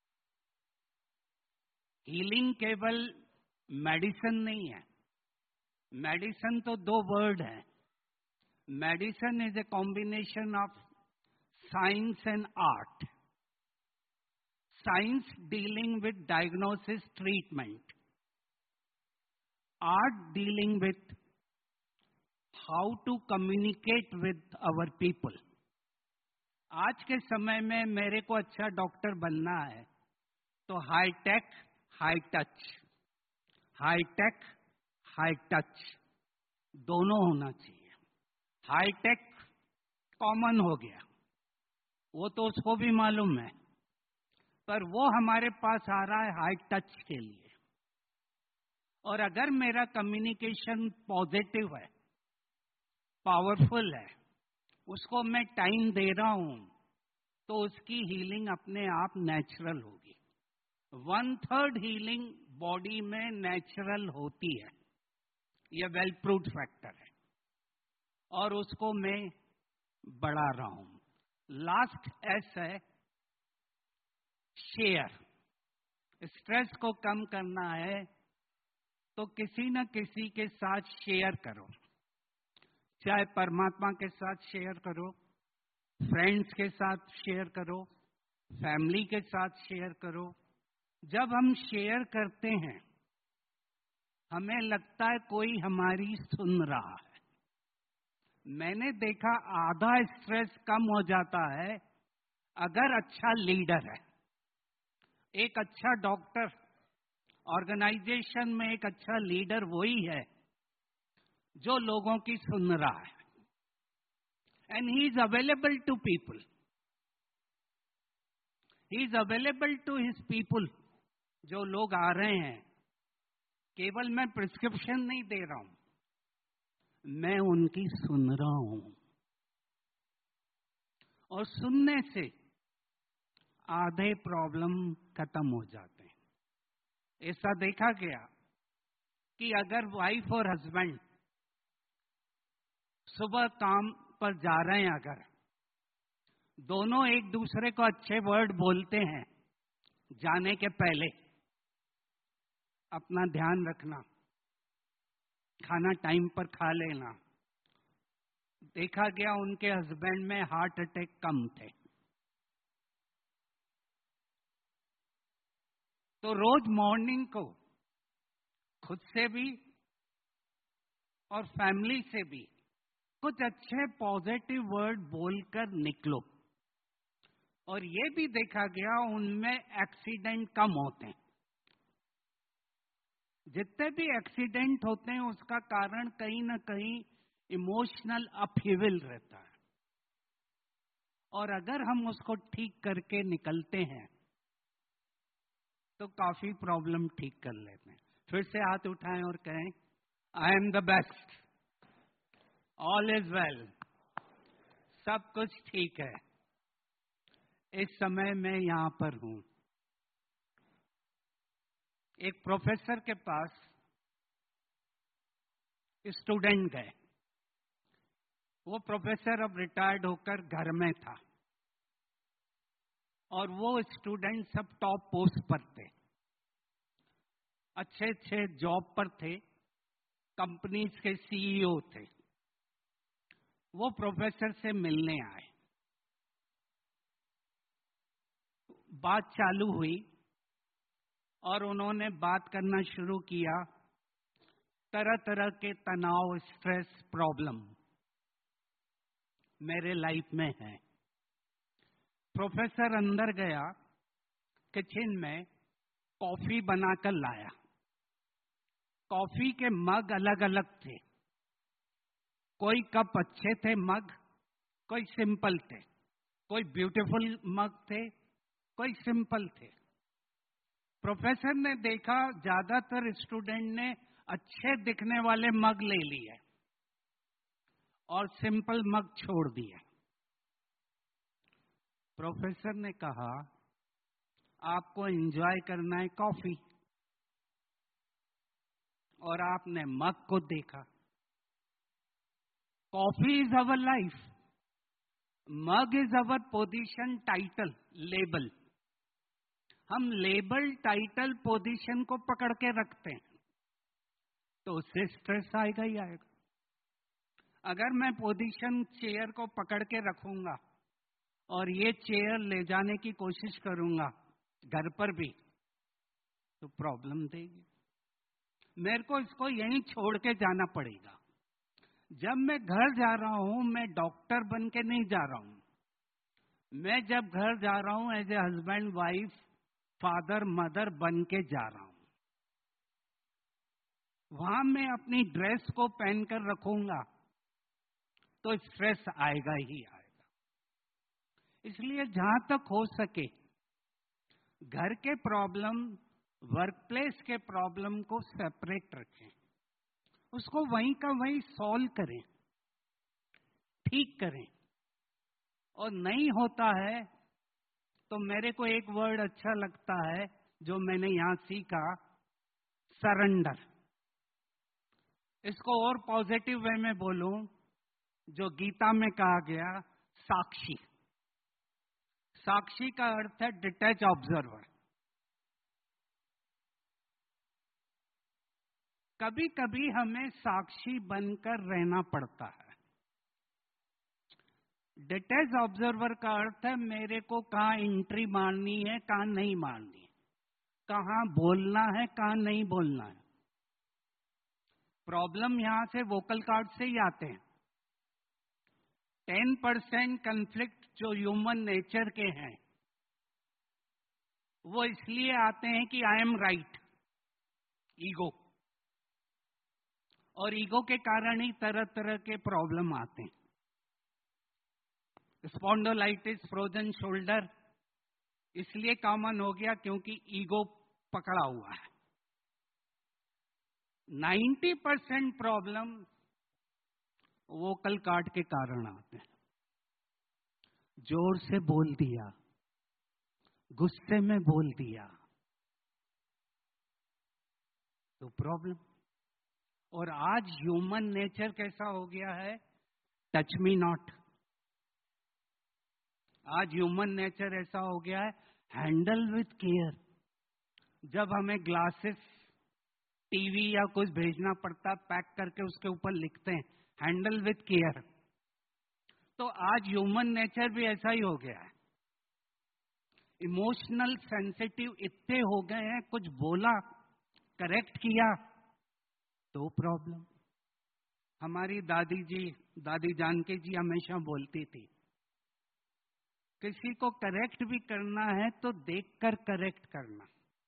हीलिंग केवल मेडिसिन नहीं है। मेडिसिन तो 2 वर्ड है। Medicine is a combination of science and art. Science dealing with diagnosis, treatment. Art dealing with how to communicate with our people. आज के समय में मेरे को अच्छा डॉक्टर बनना है तो high tech, high touch, high tech, high touch दोनों होना चाहिए। हाई टेक कॉमन हो गया, वो तो उसको भी मालूम है, पर वो हमारे पास आ रहा है हाई टच के लिए। और अगर मेरा कम्युनिकेशन पॉजिटिव है, पावरफुल है, उसको मैं टाइम दे रहा हूं, तो उसकी हीलिंग अपने आप नेचुरल होगी। 1/3 हीलिंग बॉडी में नेचुरल होती है, यह वेल प्रूव्ड फैक्टर है, और उसको मैं बढ़ा रहा हूं। लास्ट S है शेयर। स्ट्रेस को कम करना है तो किसी न किसी के साथ शेयर करो। चाहे परमात्मा के साथ शेयर करो, फ्रेंड्स के साथ शेयर करो, फैमिली के साथ शेयर करो। जब हम शेयर करते हैं, हमें लगता है कोई हमारी सुन रहा है। मैंने देखा आधा स्ट्रेस कम हो जाता है अगर अच्छा लीडर है। एक अच्छा डॉक्टर, ऑर्गेनाइजेशन में एक अच्छा लीडर वही है जो लोगों की सुन रहा है, and he is available to people. He is available to his people. जो लोग आ रहे हैं, केवल मैं प्रिस्क्रिप्शन नहीं दे रहा हूं, मैं उनकी सुन रहा हूं। और सुनने से आधे प्रॉब्लम खत्म हो जाते हैं। ऐसा देखा गया कि अगर वाइफ और हस्बैंड सुबह काम पर जा रहे हैं, अगर दोनों एक दूसरे को अच्छे वर्ड बोलते हैं जाने के पहले, अपना ध्यान रखना, खाना टाइम पर खा लेना, देखा गया उनके हस्बैंड में हार्ट अटैक कम थे। तो रोज मॉर्निंग को खुद से भी और फैमिली से भी कुछ अच्छे पॉजिटिव वर्ड बोलकर निकलो। और ये भी देखा गया उनमें एक्सीडेंट कम होते हैं। जितने भी एक्सीडेंट होते हैं उसका कारण कहीं ना कहीं इमोशनल अपहीवल रहता है। और अगर हम उसको ठीक करके निकलते हैं तो काफी प्रॉब्लम ठीक कर लेते हैं। फिर से हाथ उठाएं और कहें, I am the best, all is well, सब कुछ ठीक है। इस समय मैं यहां पर हूं। एक प्रोफेसर के पास स्टूडेंट गए। वो प्रोफेसर अब रिटायर्ड होकर घर में था और वो स्टूडेंट सब टॉप पोस्ट पर थे, अच्छे अच्छे जॉब पर थे, कंपनीज के सीईओ थे। वो प्रोफेसर से मिलने आए। बात चालू हुई और उन्होंने बात करना शुरू किया, तरह तरह के तनाव, स्ट्रेस, प्रॉब्लम मेरे लाइफ में है। प्रोफेसर अंदर गया, किचन में कॉफी बनाकर लाया। कॉफी के मग अलग अलग थे, कोई कप अच्छे थे मग, कोई सिंपल थे, कोई ब्यूटीफुल मग थे, कोई सिंपल थे। प्रोफेसर ने देखा ज्यादातर स्टूडेंट ने अच्छे दिखने वाले मग ले लिए और सिंपल मग छोड़ दिए। प्रोफेसर ने कहा, आपको एंजॉय करना है कॉफी, और आपने मग को देखा। Coffee is our life, mug is our position, title, label. हम लेबल, टाइटल, पोजीशन को पकड़ के रखते हैं तो उससे स्ट्रेस आएगा ही आएगा। अगर मैं पोजीशन, चेयर को पकड़ के रखूंगा और ये चेयर ले जाने की कोशिश करूंगा घर पर भी, तो प्रॉब्लम देगी। मेरे को इसको यहीं छोड़ के जाना पड़ेगा। जब मैं घर जा रहा हूं, मैं डॉक्टर बन के नहीं जा रहा हूं। मैं जब घर जा रहा हूं as a husband, wife, father, mother बन के जा रहा हूं। वहां मैं अपनी ड्रेस को पहनकर रखूंगा तो स्ट्रेस आएगा ही आएगा। इसलिए जहां तक हो सके घर के प्रॉब्लम, वर्क प्लेस के प्रॉब्लम को सेपरेट रखें, उसको वहीं का वहीं सॉल्व करें, ठीक करें। और नहीं होता है तो मेरे को एक वर्ड अच्छा लगता है जो मैंने यहां सीखा, सरेंडर। इसको और पॉजिटिव वे में बोलूं, जो गीता में कहा गया, साक्षी। साक्षी का अर्थ है डिटैच ऑब्जर्वर। कभी कभी हमें साक्षी बनकर रहना पड़ता है। डिटैच ऑब्जर्वर का अर्थ है मेरे को कहां एंट्री मारनी है, कहां नहीं मारनी है, कहां बोलना है, कहां नहीं बोलना है। प्रॉब्लम यहां से वोकल कॉर्ड से ही आते हैं। 10% कन्फ्लिक्ट जो ह्यूमन नेचर के हैं वो इसलिए आते हैं कि आई एम राइट, ईगो। और ईगो के कारण ही तरह तरह के प्रॉब्लम आते हैं। स्पॉन्डोलाइटिस, फ्रोजन शोल्डर इसलिए कॉमन हो गया क्योंकि ईगो पकड़ा हुआ है। 90% प्रॉब्लम वोकल कॉर्ड के कारण आते हैं। जोर से बोल दिया, गुस्से में बोल दिया तो प्रॉब्लम। और आज ह्यूमन नेचर कैसा हो गया है, टच मी नॉट। आज ह्यूमन नेचर ऐसा हो गया है, हैंडल विथ केयर। जब हमें ग्लासेस, टीवी या कुछ भेजना पड़ता, पैक करके उसके ऊपर लिखते हैं हैंडल विथ केयर। तो आज ह्यूमन नेचर भी ऐसा ही हो गया है। इमोशनल सेंसिटिव इतने हो गए हैं, कुछ बोला, करेक्ट किया तो प्रॉब्लम। हमारी दादी जानकी जी हमेशा बोलती थी, किसी को करेक्ट भी करना है तो देखकर करेक्ट करना,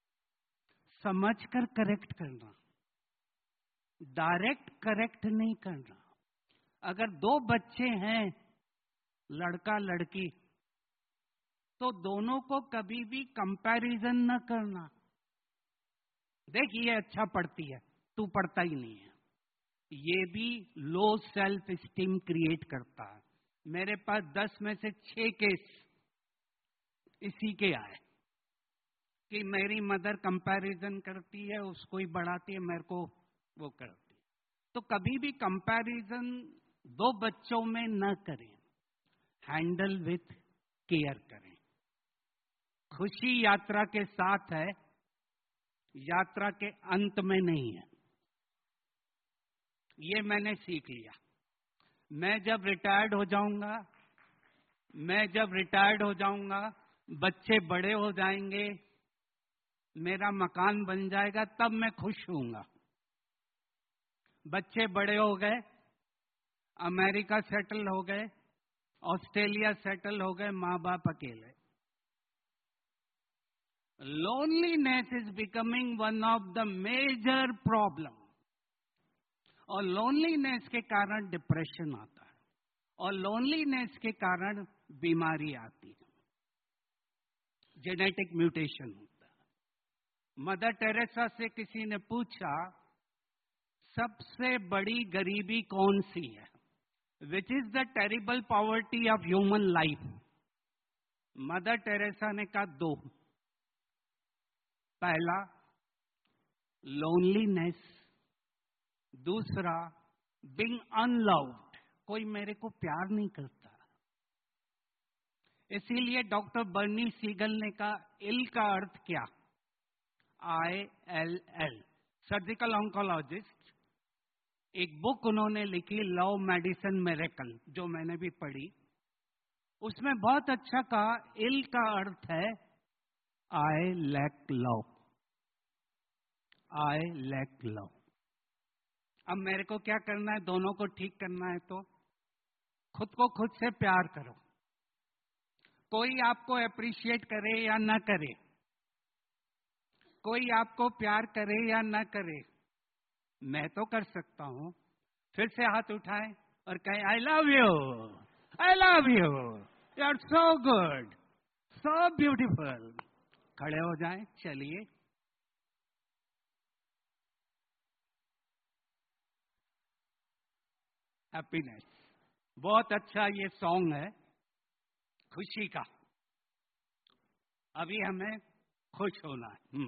समझकर करेक्ट करना, डायरेक्ट करेक्ट नहीं करना। अगर दो बच्चे हैं, लड़का लड़की, तो दोनों को कभी भी कंपैरिजन न करना। देख ये अच्छा पढ़ती है, तू पढ़ता ही नहीं है। ये भी लो सेल्फ स्टीम क्रिएट करता है। मेरे पास 10 में से 6 केस इसी के आए कि मेरी मदर कंपैरिजन करती है, उसको ही बढ़ाती है, मेरे को वो करती है। तो कभी भी कंपैरिजन दो बच्चों में न करें, हैंडल विथ केयर करें। खुशी यात्रा के साथ है, यात्रा के अंत में नहीं है। ये मैंने सीख लिया। मैं जब रिटायर्ड हो जाऊंगा, बच्चे बड़े हो जाएंगे, मेरा मकान बन जाएगा, तब मैं खुश होऊंगा। बच्चे बड़े हो गए, अमेरिका सेटल हो गए, ऑस्ट्रेलिया सेटल हो गए, माँ बाप अकेले। Loneliness is becoming one of the major problem. और लोनलीनेस के कारण डिप्रेशन आता है, और लोनलीनेस के कारण बीमारी आती है, जेनेटिक म्यूटेशन होता है। मदर टेरेसा से किसी ने पूछा, सबसे बड़ी गरीबी कौन सी है? Which is the terrible poverty of human life? Mother Teresa ने कहा 2। पहला लोनलीनेस, दूसरा बीइंग अनलव्ड, कोई मेरे को प्यार नहीं करता। इसीलिए डॉक्टर बर्नी सीगल ने कहा, इल का अर्थ क्या? ILL, surgical oncologist. एक बुक उन्होंने लिखी, लव मेडिसिन मिरेकल, जो मैंने भी पढ़ी। उसमें बहुत अच्छा कहा, इल का अर्थ है I lack love, I lack love. अब मेरे को क्या करना है? दोनों को ठीक करना है तो खुद को खुद से प्यार करो। कोई आपको अप्रिशिएट करे या ना करे, कोई आपको प्यार करे या ना करे, मैं तो कर सकता हूं। फिर से हाथ उठाएं और कहें, I love you, I love you, you are so good, so beautiful. खड़े हो जाएं, चलिए। हैप्पीनेस, बहुत अच्छा ये सॉन्ग है खुशी का। अभी हमें खुश होना है।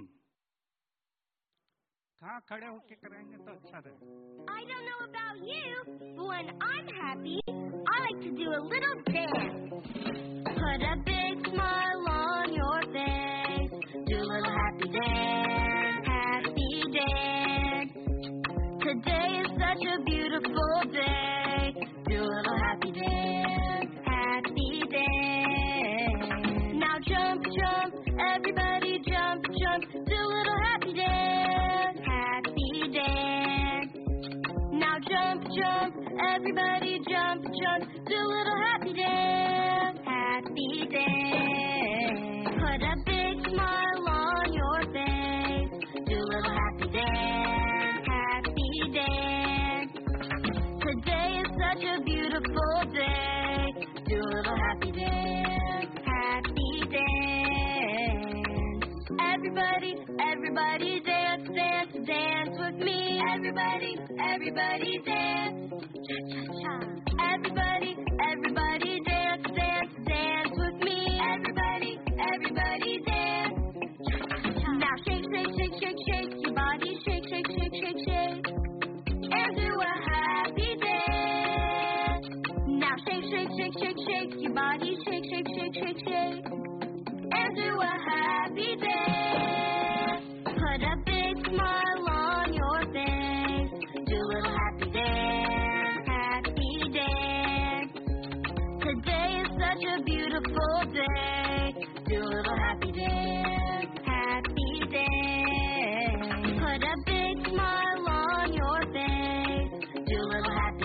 कहाँ खड़े होके करेंगे तो अच्छा रहेगा। I don't know about you, but when I'm happy, I like to do a little dance. Put a big smile on your face, do a little happy dance, happy dance. Today is such a beautiful day, do a little happy dance, happy dance. Now jump, jump, everybody jump, jump, do a little happy dance, happy dance. Now jump, jump, everybody jump, jump, do a little happy dance, happy dance. Put a big smile on your face, do a little happy dance, happy dance. Today is such a beautiful day, do a little happy dance, happy dance. Everybody, everybody dance, dance, dance with me. Everybody, everybody dance. Cha-cha-cha. Everybody, everybody dance, dance, dance with me. Everybody, everybody dance. Cha-cha-cha. Now shake, shake, shake, shake, shake your body. Shake, shake, shake, shake, shake. And do a happy dance. Now shake, shake, shake, shake, shake your body. Shake, shake, shake, shake, shake. And do a happy dance. Put a big smile on your face. Do a little happy dance, happy dance. Today is such a beautiful day. Do a little happy dance, happy dance. Put a big smile on your face. Do a little happy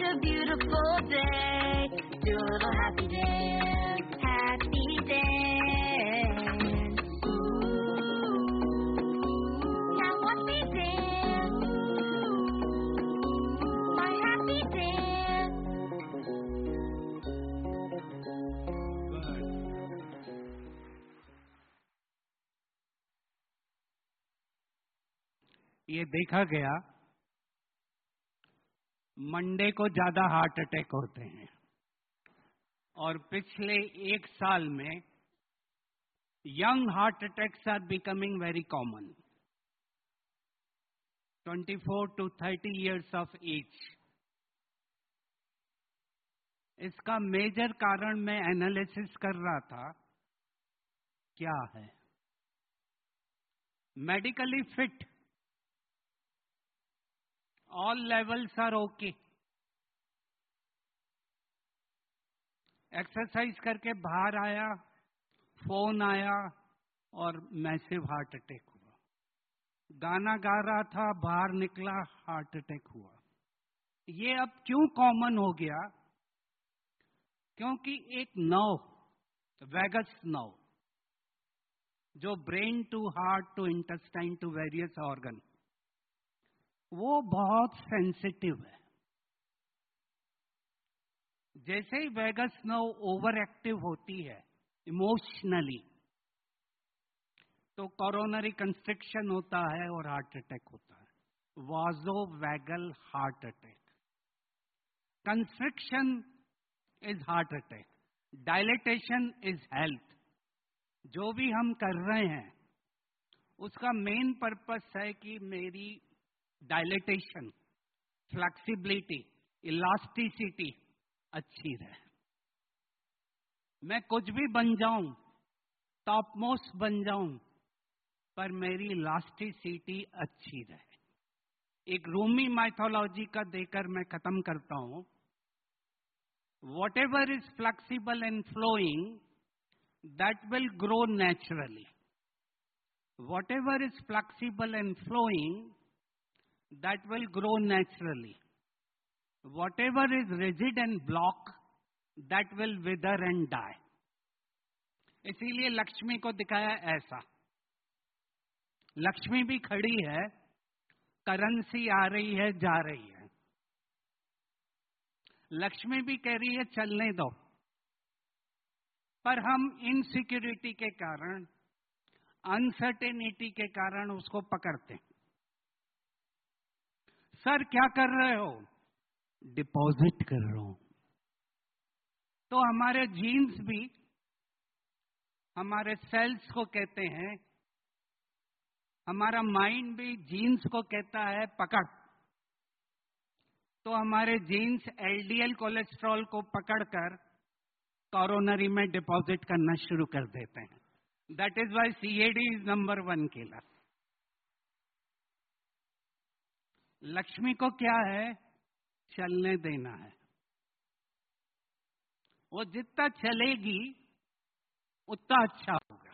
such a beautiful day. Do a little happy dance, happy dance. Ooh, now watch me dance, my happy dance. ये देखा गया मंडे को ज्यादा हार्ट अटैक होते हैं और पिछले एक साल में young heart attacks are becoming very common 24 to 30 years of age. इसका मेजर कारण मैं एनालिसिस कर रहा था क्या है medically fit all levels are okay. Exercise करके बाहर आया फोन आया और मैसिव हार्ट अटैक हुआ गाना गा रहा था बाहर निकला हार्ट अटैक हुआ ये अब क्यों कॉमन हो गया क्योंकि एक नर्व वैगस नर्व जो brain to heart to intestine to various organ वो बहुत सेंसिटिव है जैसे ही वैगस नर्व ओवर एक्टिव होती है इमोशनली तो कोरोनरी कंस्ट्रिक्शन होता है और हार्ट अटैक होता है vasovagal heart attack constriction is heart attack dilatation is health जो भी हम कर रहे हैं उसका मेन पर्पस है कि मेरी डायलेटेशन फ्लेक्सिबिलिटी इलास्टिसिटी अच्छी रहे मैं कुछ भी बन जाऊं टॉप मोस्ट बन जाऊं पर मेरी इलास्टिसिटी अच्छी रहे एक रूमी माइथोलॉजी का देकर मैं खत्म करता हूं whatever is flexible and flowing that will grow naturally whatever is flexible and flowing that will grow naturally. Whatever is rigid and block, that will wither and die. इसीलिए लक्ष्मी को दिखाया ऐसा लक्ष्मी भी खड़ी है करेंसी आ रही है जा रही है लक्ष्मी भी कह रही है चलने दो पर हम इनसिक्योरिटी के कारण अनसर्टेनिटी के कारण उसको पकड़ते हैं सर क्या कर रहे हो डिपॉजिट कर रहा हूं तो हमारे जीन्स भी हमारे सेल्स को कहते हैं हमारा माइंड भी जीन्स को कहता है पकड़ तो हमारे जीन्स एलडीएल कोलेस्ट्रॉल को पकड़कर कोरोनरी में डिपॉजिट करना शुरू कर देते हैं that is why CAD is number 1 killer Lakshmi को क्या है चलने देना है वो जितना चलेगी उतना अच्छा होगा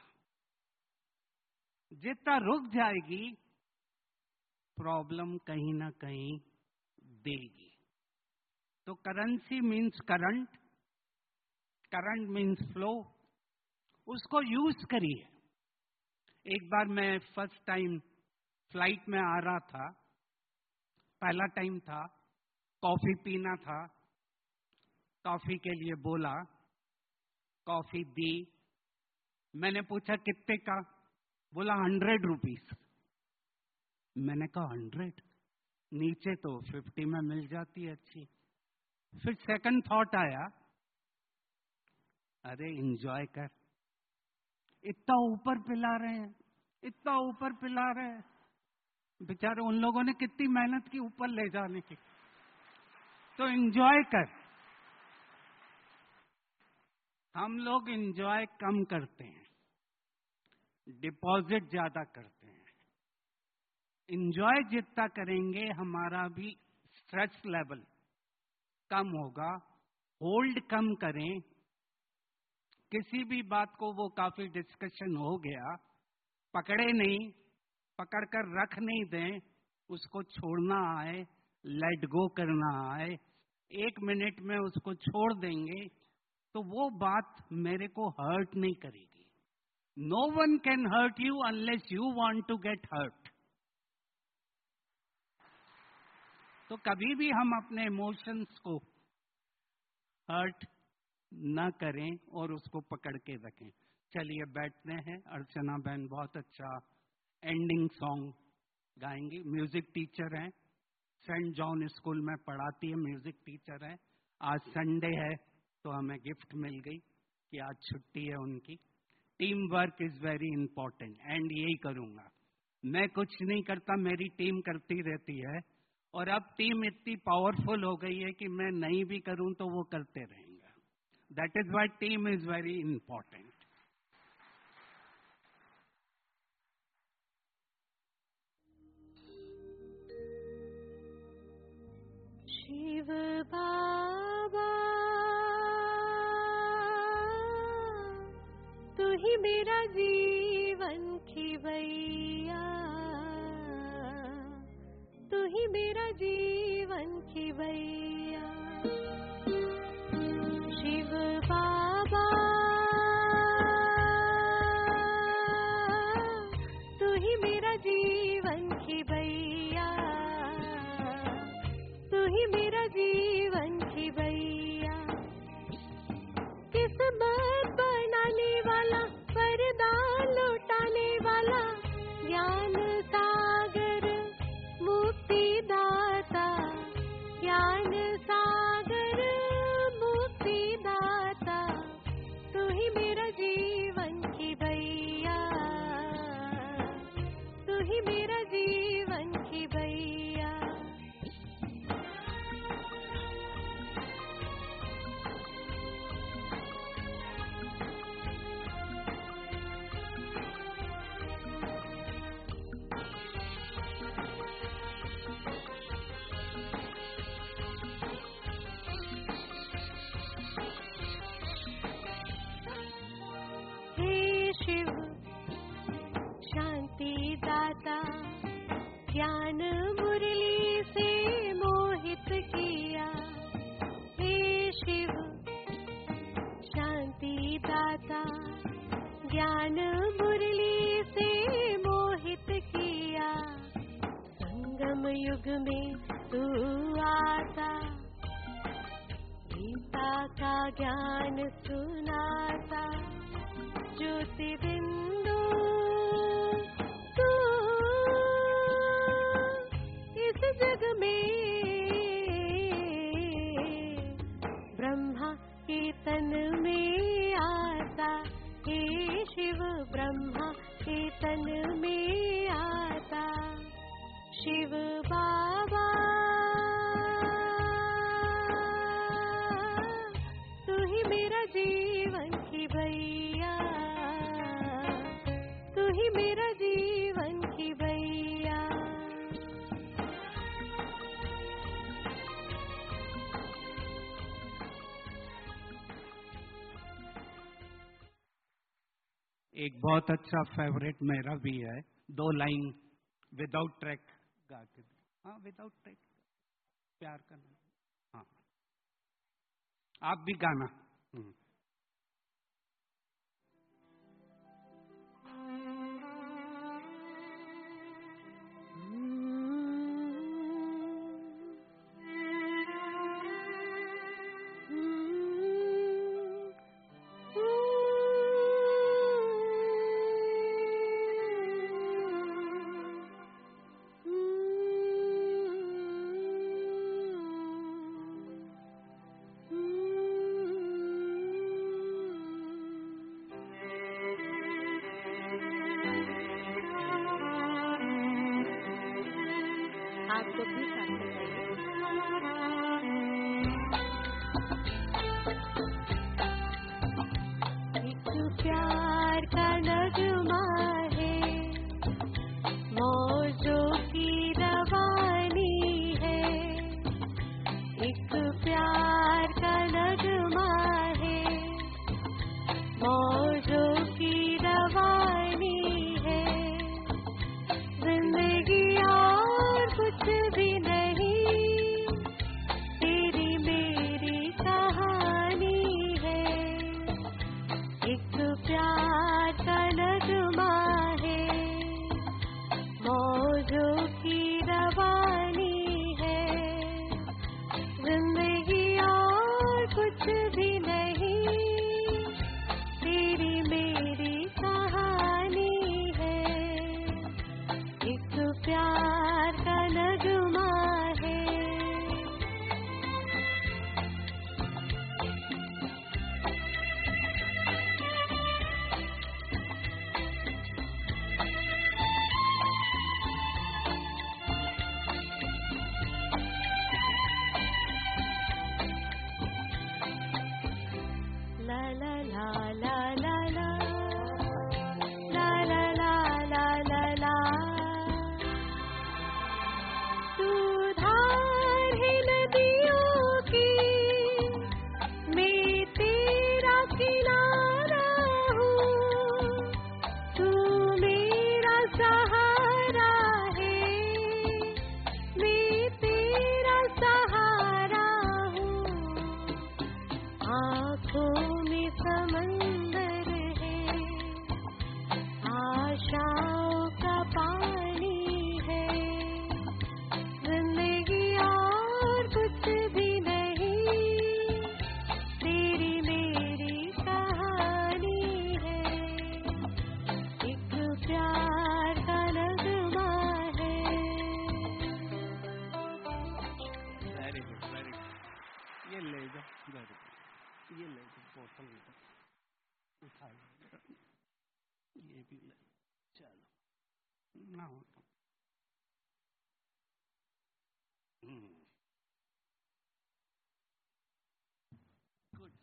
जितना रुक जाएगी प्रॉब्लम कहीं ना कहीं देगी तो currency means current current means flow उसको यूज करिए एक बार मैं फर्स्ट टाइम फ्लाइट में आ रहा था पहला टाइम था कॉफी पीना था कॉफी के लिए बोला कॉफी दी मैंने पूछा कितने का बोला 100 रुपीस मैंने कहा 100 नीचे तो 50 में मिल जाती है अच्छी फिर सेकंड थॉट आया अरे एंजॉय कर इतना ऊपर पिला रहे हैं इतना ऊपर पिला रहे हैं बेचारे उन लोगों ने कितनी मेहनत की ऊपर ले जाने की तो एंजॉय कर हम लोग एंजॉय कम करते हैं डिपॉजिट ज्यादा करते हैं एंजॉय जितना करेंगे हमारा भी स्ट्रेस लेवल कम होगा होल्ड कम करें किसी भी बात को वो काफी डिस्कशन हो गया पकड़े नहीं पकड़कर रख नहीं दें उसको छोड़ना आए लेट गो करना आए 1 मिनट में उसको छोड़ देंगे तो वो बात मेरे को हर्ट नहीं करेगी. No one can hurt you unless you want to get hurt. तो कभी भी हम अपने इमोशंस को हर्ट ना करें और उसको पकड़ के रखें. चलिए बैठते हैं. अर्चना बहन बहुत अच्छा एंडिंग सॉन्ग गाएंगी. म्यूजिक टीचर हैं, सेंट जॉन स्कूल में पढ़ाती है, म्यूजिक टीचर है. आज संडे है तो हमें गिफ्ट मिल गई कि आज छुट्टी है उनकी. Team work is very important and यही करूंगा. मैं कुछ नहीं करता, मेरी टीम करती रहती है. और अब टीम इतनी पावरफुल हो गई है कि मैं नहीं भी करूं तो वो करते रहेंगे. That is why team is very important. Shiv Baba तू ही मेरा जीवन खिवैया, तू ही मेरा जीवन खिवैया. शिव बाबा तू ही मेरा जीवन खिवैया, तू ही मेरा जीवन खिवैया. किस्मत बनाने वाला, वरदान लौटाने वाला, ज्ञान सागर मुक्ति दाता, ज्ञान सागर मुक्ति दाता. तू ही मेरा जीवन खिवैया, तू ही मेरा जीवन खिवैया. शिव शांति दाता, ज्ञान मुरली से मोहित किया. हे शिव शांति दाता, ज्ञान मुरली से मोहित किया. संगम युग में तू आता, गीता का ज्ञान सुनाता. ज्योति बिंदु तू इस जग में, ब्रह्मा के तन में आता. हे शिव ब्रह्मा के तन में आता. शिव बाबा तू ही मेरा जीवन खिवैया, तू ही मेरा जीवन खिवैया. एक बहुत अच्छा फेवरेट मेरा भी है. 2 लाइन विदाउट ट्रैक गा के. हाँ विदाउट ट्रैक, प्यार करना. हाँ आप भी गाना. आप लोग भी साथ में गाइए. एक प्यार का नगमा है, मौजों की रवानी है. एक प्यार का नगमा है, मौजों की रवानी है. जिंदगी और कुछ भी नहीं, तेरी मेरी आँखों में समंदर है, आशाओं का पानी है, जिंदगी और कुछ भी नहीं, तेरी मेरी कहानी है, एक प्यार का नगमा है। Very good, very good. ये ले जाओ, वेरी गुड। ये ले जाओ, बोतल उठा लो, ये भी ले, चलो ना हो तो। गुड।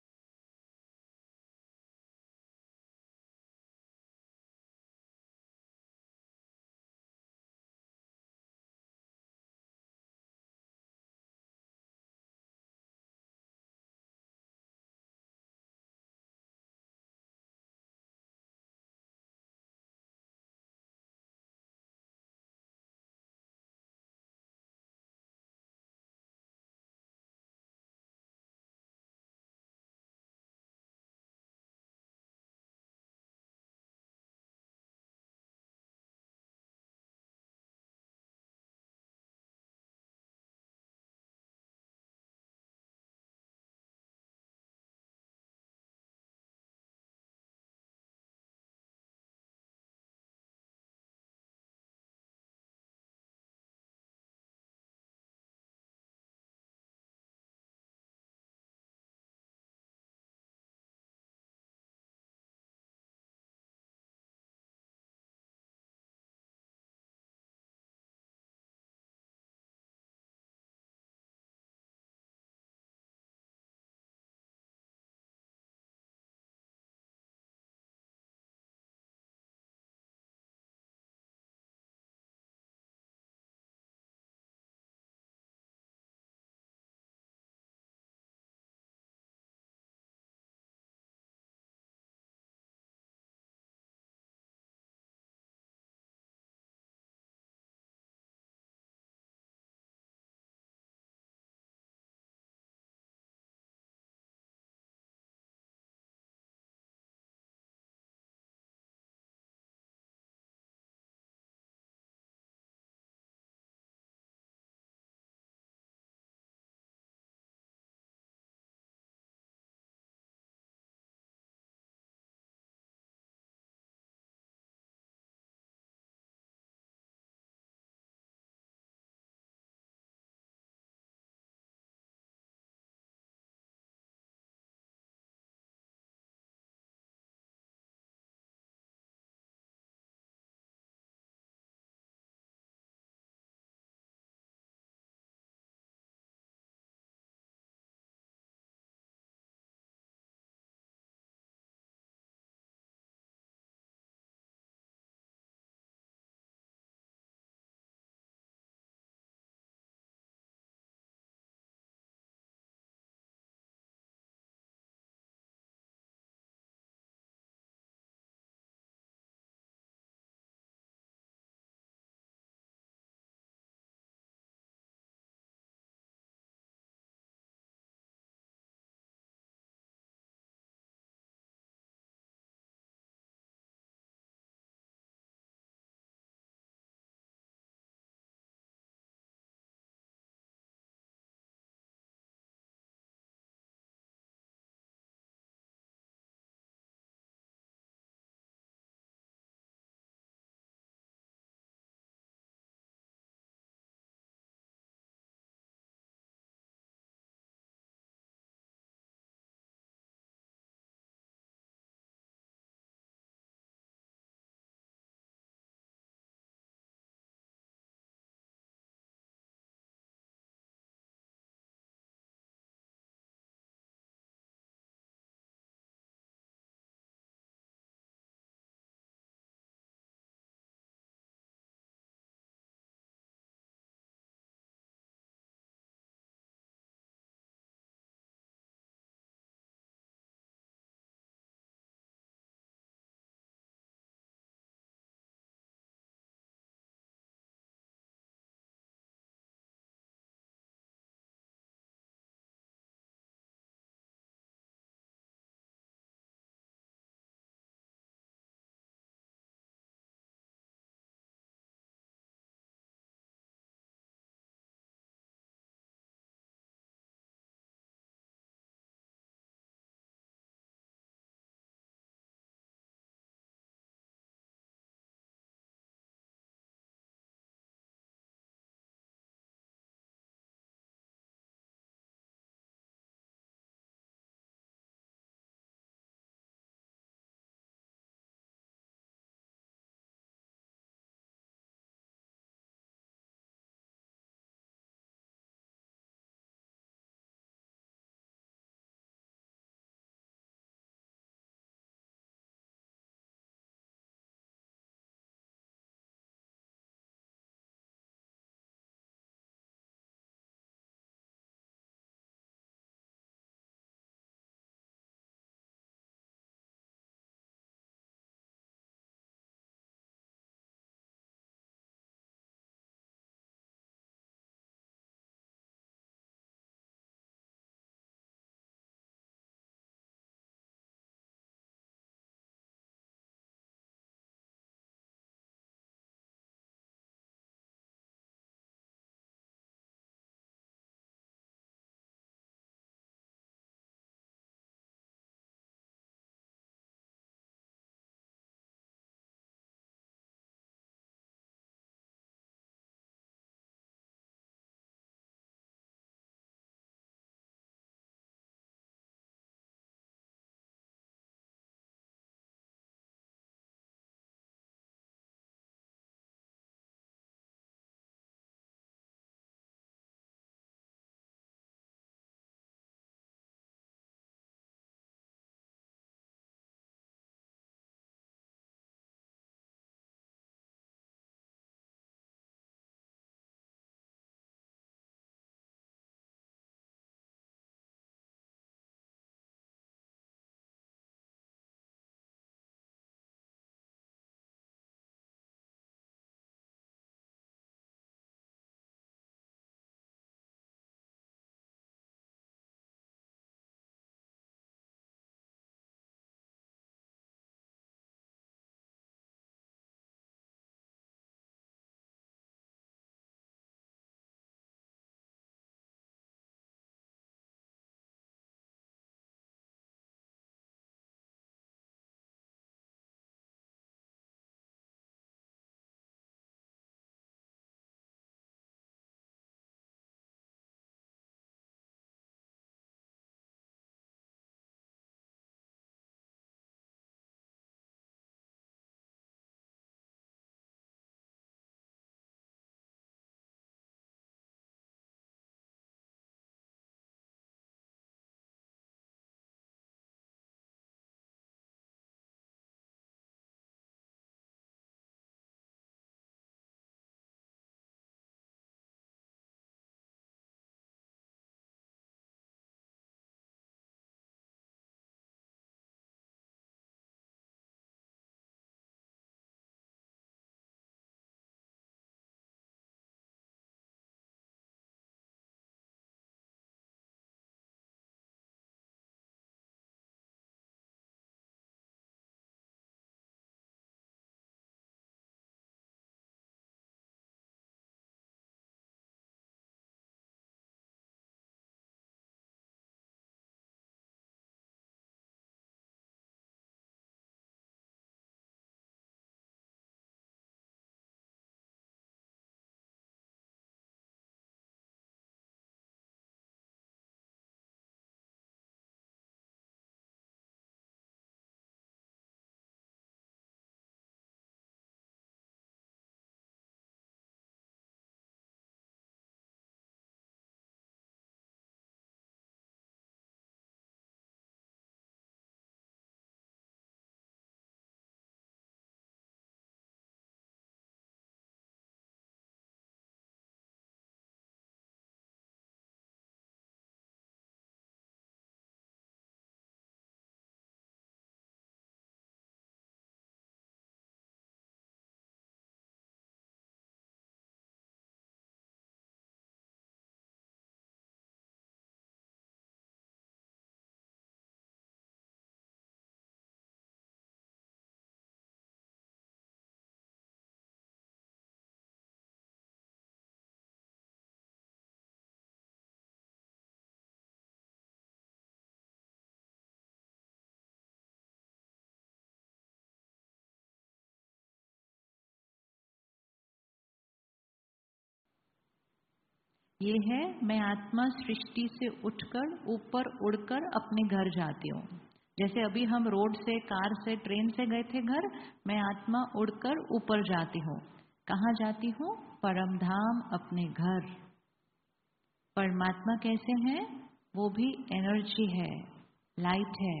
ये है मैं आत्मा सृष्टि से उठकर ऊपर उड़कर अपने घर जाती हूँ। जैसे अभी हम रोड से, कार से, ट्रेन से गए थे घर, मैं आत्मा उड़कर ऊपर जाती हूँ। कहाँ जाती हूँ? परम धाम, अपने घर। परमात्मा कैसे हैं? वो भी एनर्जी है, लाइट है।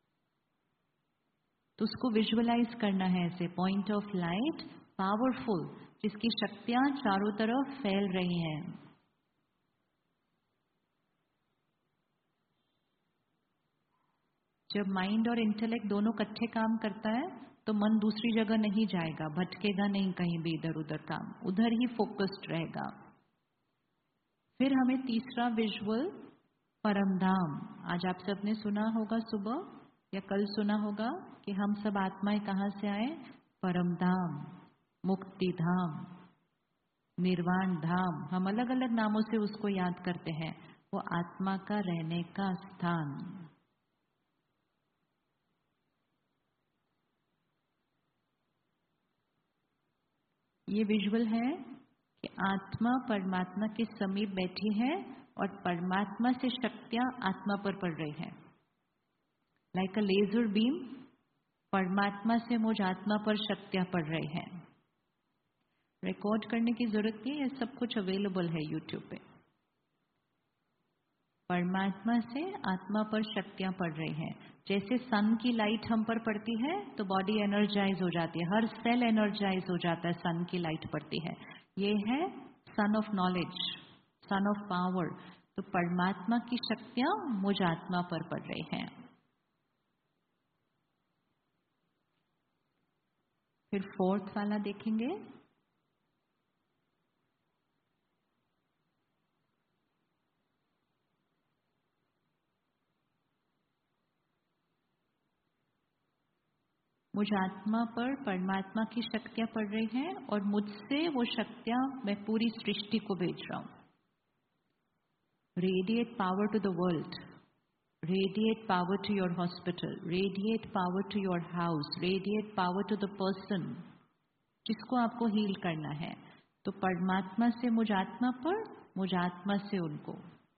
तो उसको विजुअलाइज करना है ऐसे, पॉइंट ऑफ लाइट, पावरफुल, जिसकी शक्तियां चारों तरफ फैल रही हैं। जब माइंड और इंटेलेक्ट दोनों इकट्ठे काम करता है तो मन दूसरी जगह नहीं जाएगा, भटकेगा नहीं कहीं भी इधर उधर काम, उधर ही फोकस्ड रहेगा। फिर हमें तीसरा विजुअल परमधाम। आज आप सबने सुना होगा सुबह या कल सुना होगा कि हम सब आत्माएं कहाँ से आए? परमधाम, मुक्ति धाम, निर्वाण धाम। हम अलग अलग नामों से उसको याद करते हैं। वो आत्मा का रहने का स्थान। ये विजुअल है कि आत्मा परमात्मा के समीप बैठी है और परमात्मा से शक्तियां आत्मा पर पड़ रही है। लाइक अ लेजर बीम, परमात्मा से मुझ आत्मा पर शक्तियां पड़ रही हैं। रिकॉर्ड करने की जरूरत नहीं है, सब कुछ अवेलेबल है यूट्यूब पे। परमात्मा से आत्मा पर शक्तियां पड़ रही हैं। जैसे सन की लाइट हम पर पड़ती है तो बॉडी एनर्जाइज हो जाती है, हर सेल एनर्जाइज हो जाता है, सन की लाइट पड़ती है। ये है sun of knowledge, sun of power. तो परमात्मा की शक्तियां मुझ आत्मा पर पड़ रही हैं। फिर फोर्थ वाला देखेंगे। मुझ आत्मा पर परमात्मा की शक्तियां पड़ रही हैं और मुझसे वो शक्तियां मैं पूरी सृष्टि को भेज रहा हूं। Radiate power to the world, radiate power to your hospital, radiate power to your house, radiate power to the person जिसको आपको हील करना है। तो परमात्मा से मुझ आत्मा पर, मुझ आत्मा से उनको।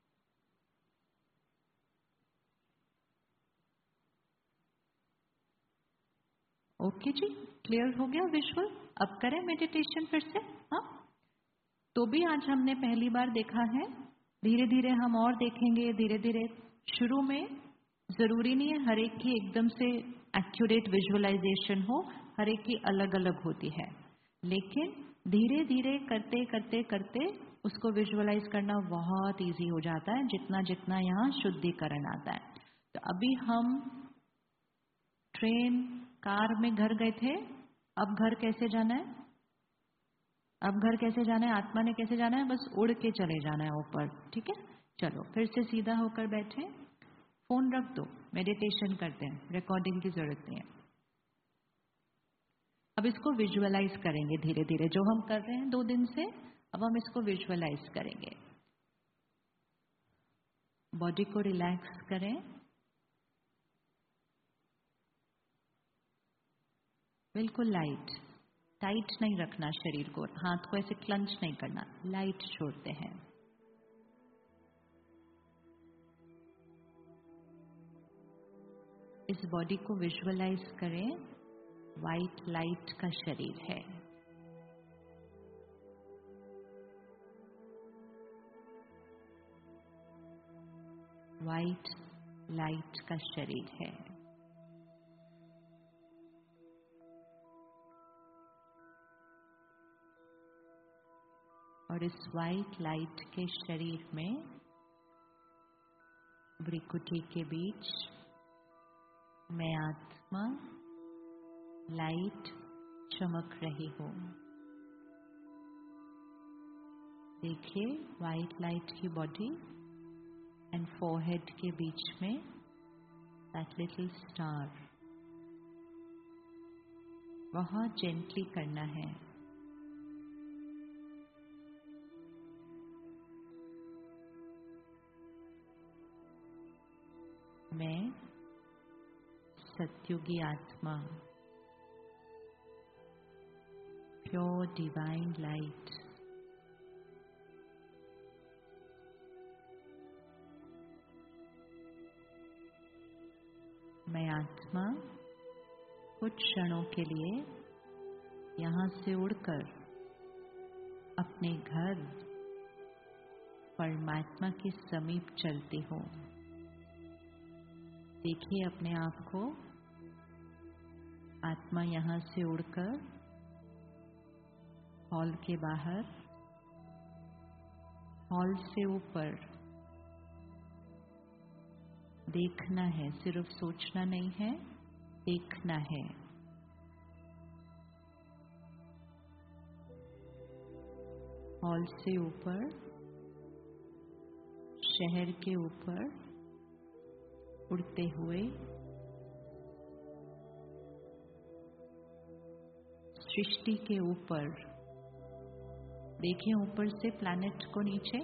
ओके जी, क्लियर हो गया विजुअल? अब करें मेडिटेशन फिर से। हाँ, तो भी आज हमने पहली बार देखा है, धीरे धीरे हम और देखेंगे। धीरे धीरे, शुरू में जरूरी नहीं है हर एक की एकदम से एक्यूरेट विजुअलाइजेशन हो, हर एक की अलग अलग होती है। लेकिन धीरे धीरे करते करते करते उसको विजुअलाइज करना बहुत इजी हो जाता है, जितना जितना यहाँ शुद्धिकरण आता है। तो अभी हम ट्रेन, कार में घर गए थे, अब घर कैसे जाना है? अब घर कैसे जाना है? आत्मा ने कैसे जाना है? बस उड़ के चले जाना है ऊपर। ठीक है, चलो फिर से सीधा होकर बैठे, फोन रख दो, मेडिटेशन करते हैं, रिकॉर्डिंग की जरूरत नहीं है। अब इसको विजुअलाइज करेंगे धीरे धीरे, जो हम कर रहे हैं 2 दिन से, अब हम इसको विजुअलाइज करेंगे। बॉडी को रिलैक्स करें, बिल्कुल लाइट, टाइट नहीं रखना शरीर को, हाथ को ऐसे क्लंच नहीं करना, लाइट छोड़ते हैं। इस बॉडी को विजुअलाइज करें, वाइट लाइट का शरीर है। वाइट लाइट का शरीर है। और इस वाइट लाइट के शरीर में भ्रिकुटी के बीच मैं आत्मा लाइट चमक रही हूं। देखिए वाइट लाइट की बॉडी एंड फोरहेड के बीच में दैट लिटिल स्टार। बहुत जेंटली करना है। मैं सत्युगी आत्मा, प्योर डिवाइन लाइट, मैं आत्मा कुछ क्षणों के लिए यहाँ से उड़कर अपने घर परमात्मा के समीप चलती हूँ। देखिए अपने आप को, आत्मा यहाँ से उड़कर हॉल के बाहर, हॉल से ऊपर देखना है, सिर्फ सोचना नहीं है, देखना है। हॉल से ऊपर, शहर के ऊपर उड़ते हुए सृष्टि के ऊपर, देखिए ऊपर से प्लैनेट को नीचे,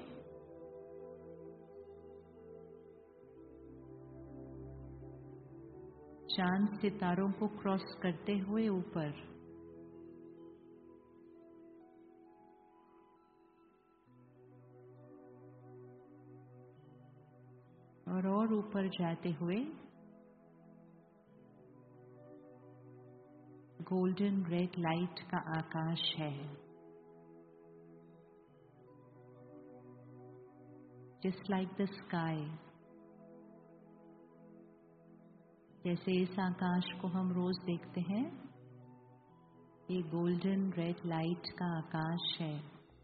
चांद सितारों को क्रॉस करते हुए ऊपर, और ऊपर जाते हुए गोल्डन रेड लाइट का आकाश है। जस्ट लाइक द स्काई, जैसे इस आकाश को हम रोज देखते हैं, ये गोल्डन रेड लाइट का आकाश है।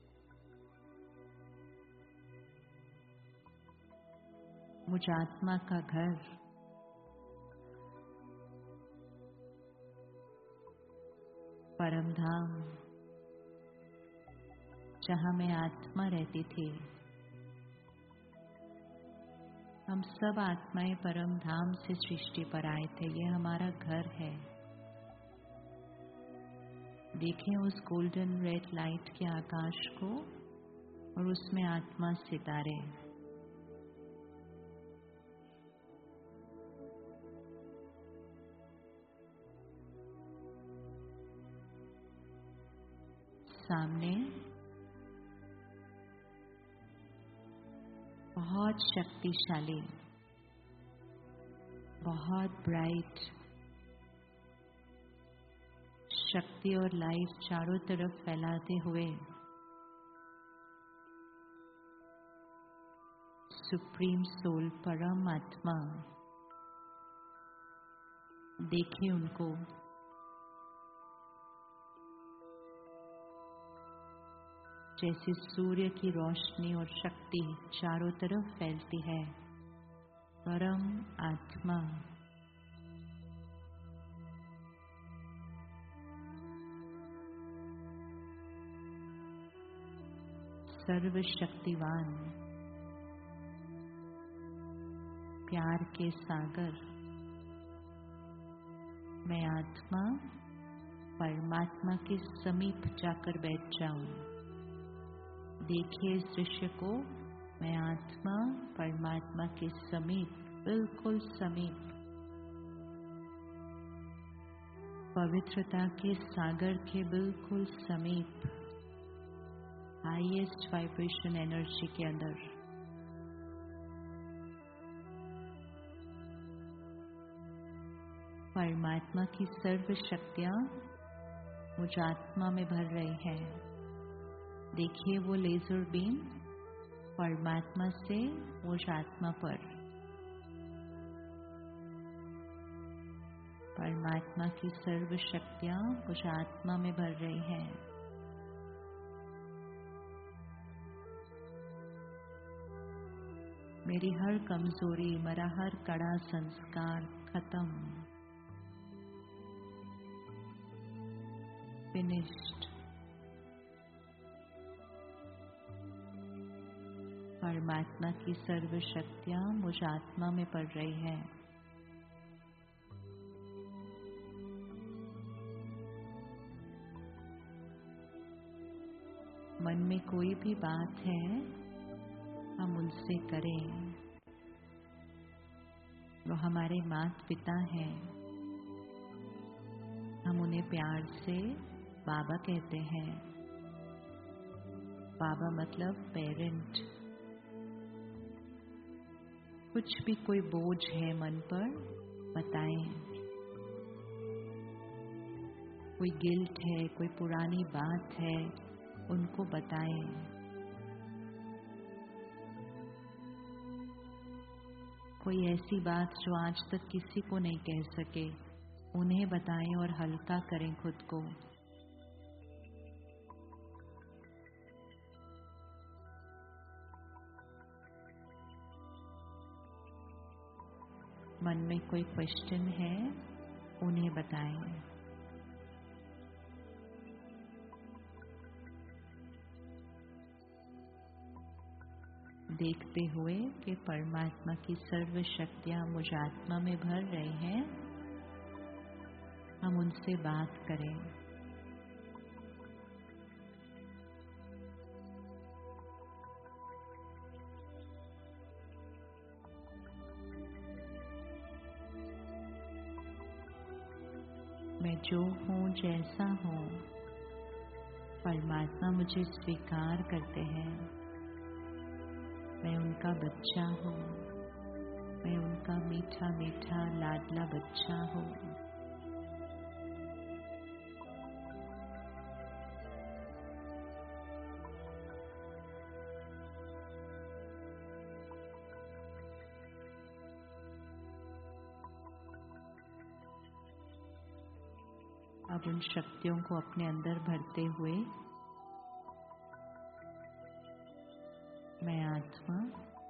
मुझ आत्मा का घर, परमधाम, जहां मैं आत्मा रहती थी। हम सब आत्माएं परम धाम से सृष्टि पर आए थे, ये हमारा घर है। देखें उस गोल्डन रेड लाइट के आकाश को और उसमें आत्मा सितारे। सामने बहुत शक्तिशाली, बहुत ब्राइट शक्ति और लाइट चारों तरफ फैलाते हुए सुप्रीम सोल, परम आत्मा, देखिए उनको। जैसे सूर्य की रोशनी और शक्ति चारों तरफ फैलती है, परम आत्मा सर्वशक्तिवान, प्यार के सागर, मैं आत्मा परमात्मा के समीप जाकर बैठ जाऊं। देखिए इस दृश्य को, मैं आत्मा परमात्मा के समीप, बिल्कुल समीप, पवित्रता के सागर के बिल्कुल समीप, हाईएस्ट वाइब्रेशन एनर्जी के अंदर। परमात्मा की सर्व शक्तियां मुझ आत्मा में भर रही हैं। देखिए वो लेजर बीम परमात्मा से मुझ आत्मा पर, परमात्मा की सर्व शक्तियां मुझ आत्मा में भर रही हैं। मेरी हर कमजोरी, मेरा हर कड़ा संस्कार खत्म, फिनिश्ड। परमात्मा की सर्व शक्तियां मुझ आत्मा में पड़ रही है। मन में कोई भी बात है, हम उनसे करें। वो हमारे माता पिता हैं, हम उन्हें प्यार से बाबा कहते हैं। बाबा मतलब पेरेंट। कुछ भी कोई बोझ है मन पर, बताएं। कोई गिल्ट है, कोई पुरानी बात है, उनको बताएं। कोई ऐसी बात जो आज तक किसी को नहीं कह सके, उन्हें बताएं और हल्का करें खुद को। मन में कोई क्वेश्चन है, उन्हें बताएं। देखते हुए कि परमात्मा की सर्व शक्तियां मुझ आत्मा में भर रही हैं, हम उनसे बात करें। मैं जो हूँ, जैसा हूँ, परमात्मा मुझे स्वीकार करते हैं। मैं उनका बच्चा हूँ, मैं उनका मीठा मीठा लाडला बच्चा हूँ। अब उन शक्तियों को अपने अंदर भरते हुए मैं आत्मा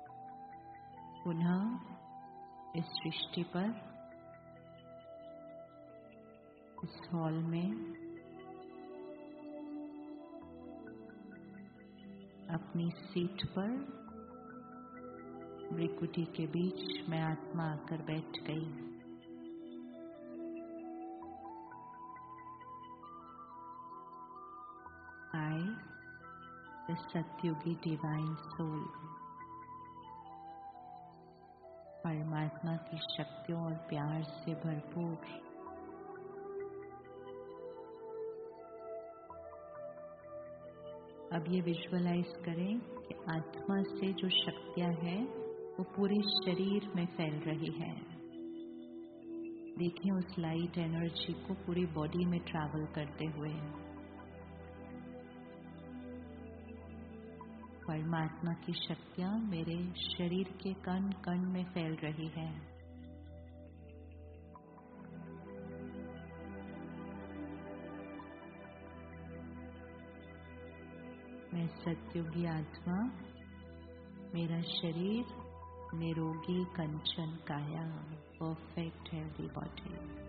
पुनः इस सृष्टि पर, इस हॉल में अपनी सीट पर भ्रिकुटी के बीच मैं आत्मा आकर बैठ गई। I, the Satyugi Divine Soul, परमात्मा की शक्तियों और प्यार से भरपूर अब ये विजुअलाइज करें कि आत्मा से जो शक्तियां हैं वो पूरे शरीर में फैल रही है। देखें उस लाइट एनर्जी को पूरी बॉडी में ट्रैवल करते हुए। परमात्मा की शक्तियां मेरे शरीर के कण कण में फैल रही है। मैं सत्युगी आत्मा, मेरा शरीर निरोगी कंचन काया, परफेक्ट हेल्दी बॉडी।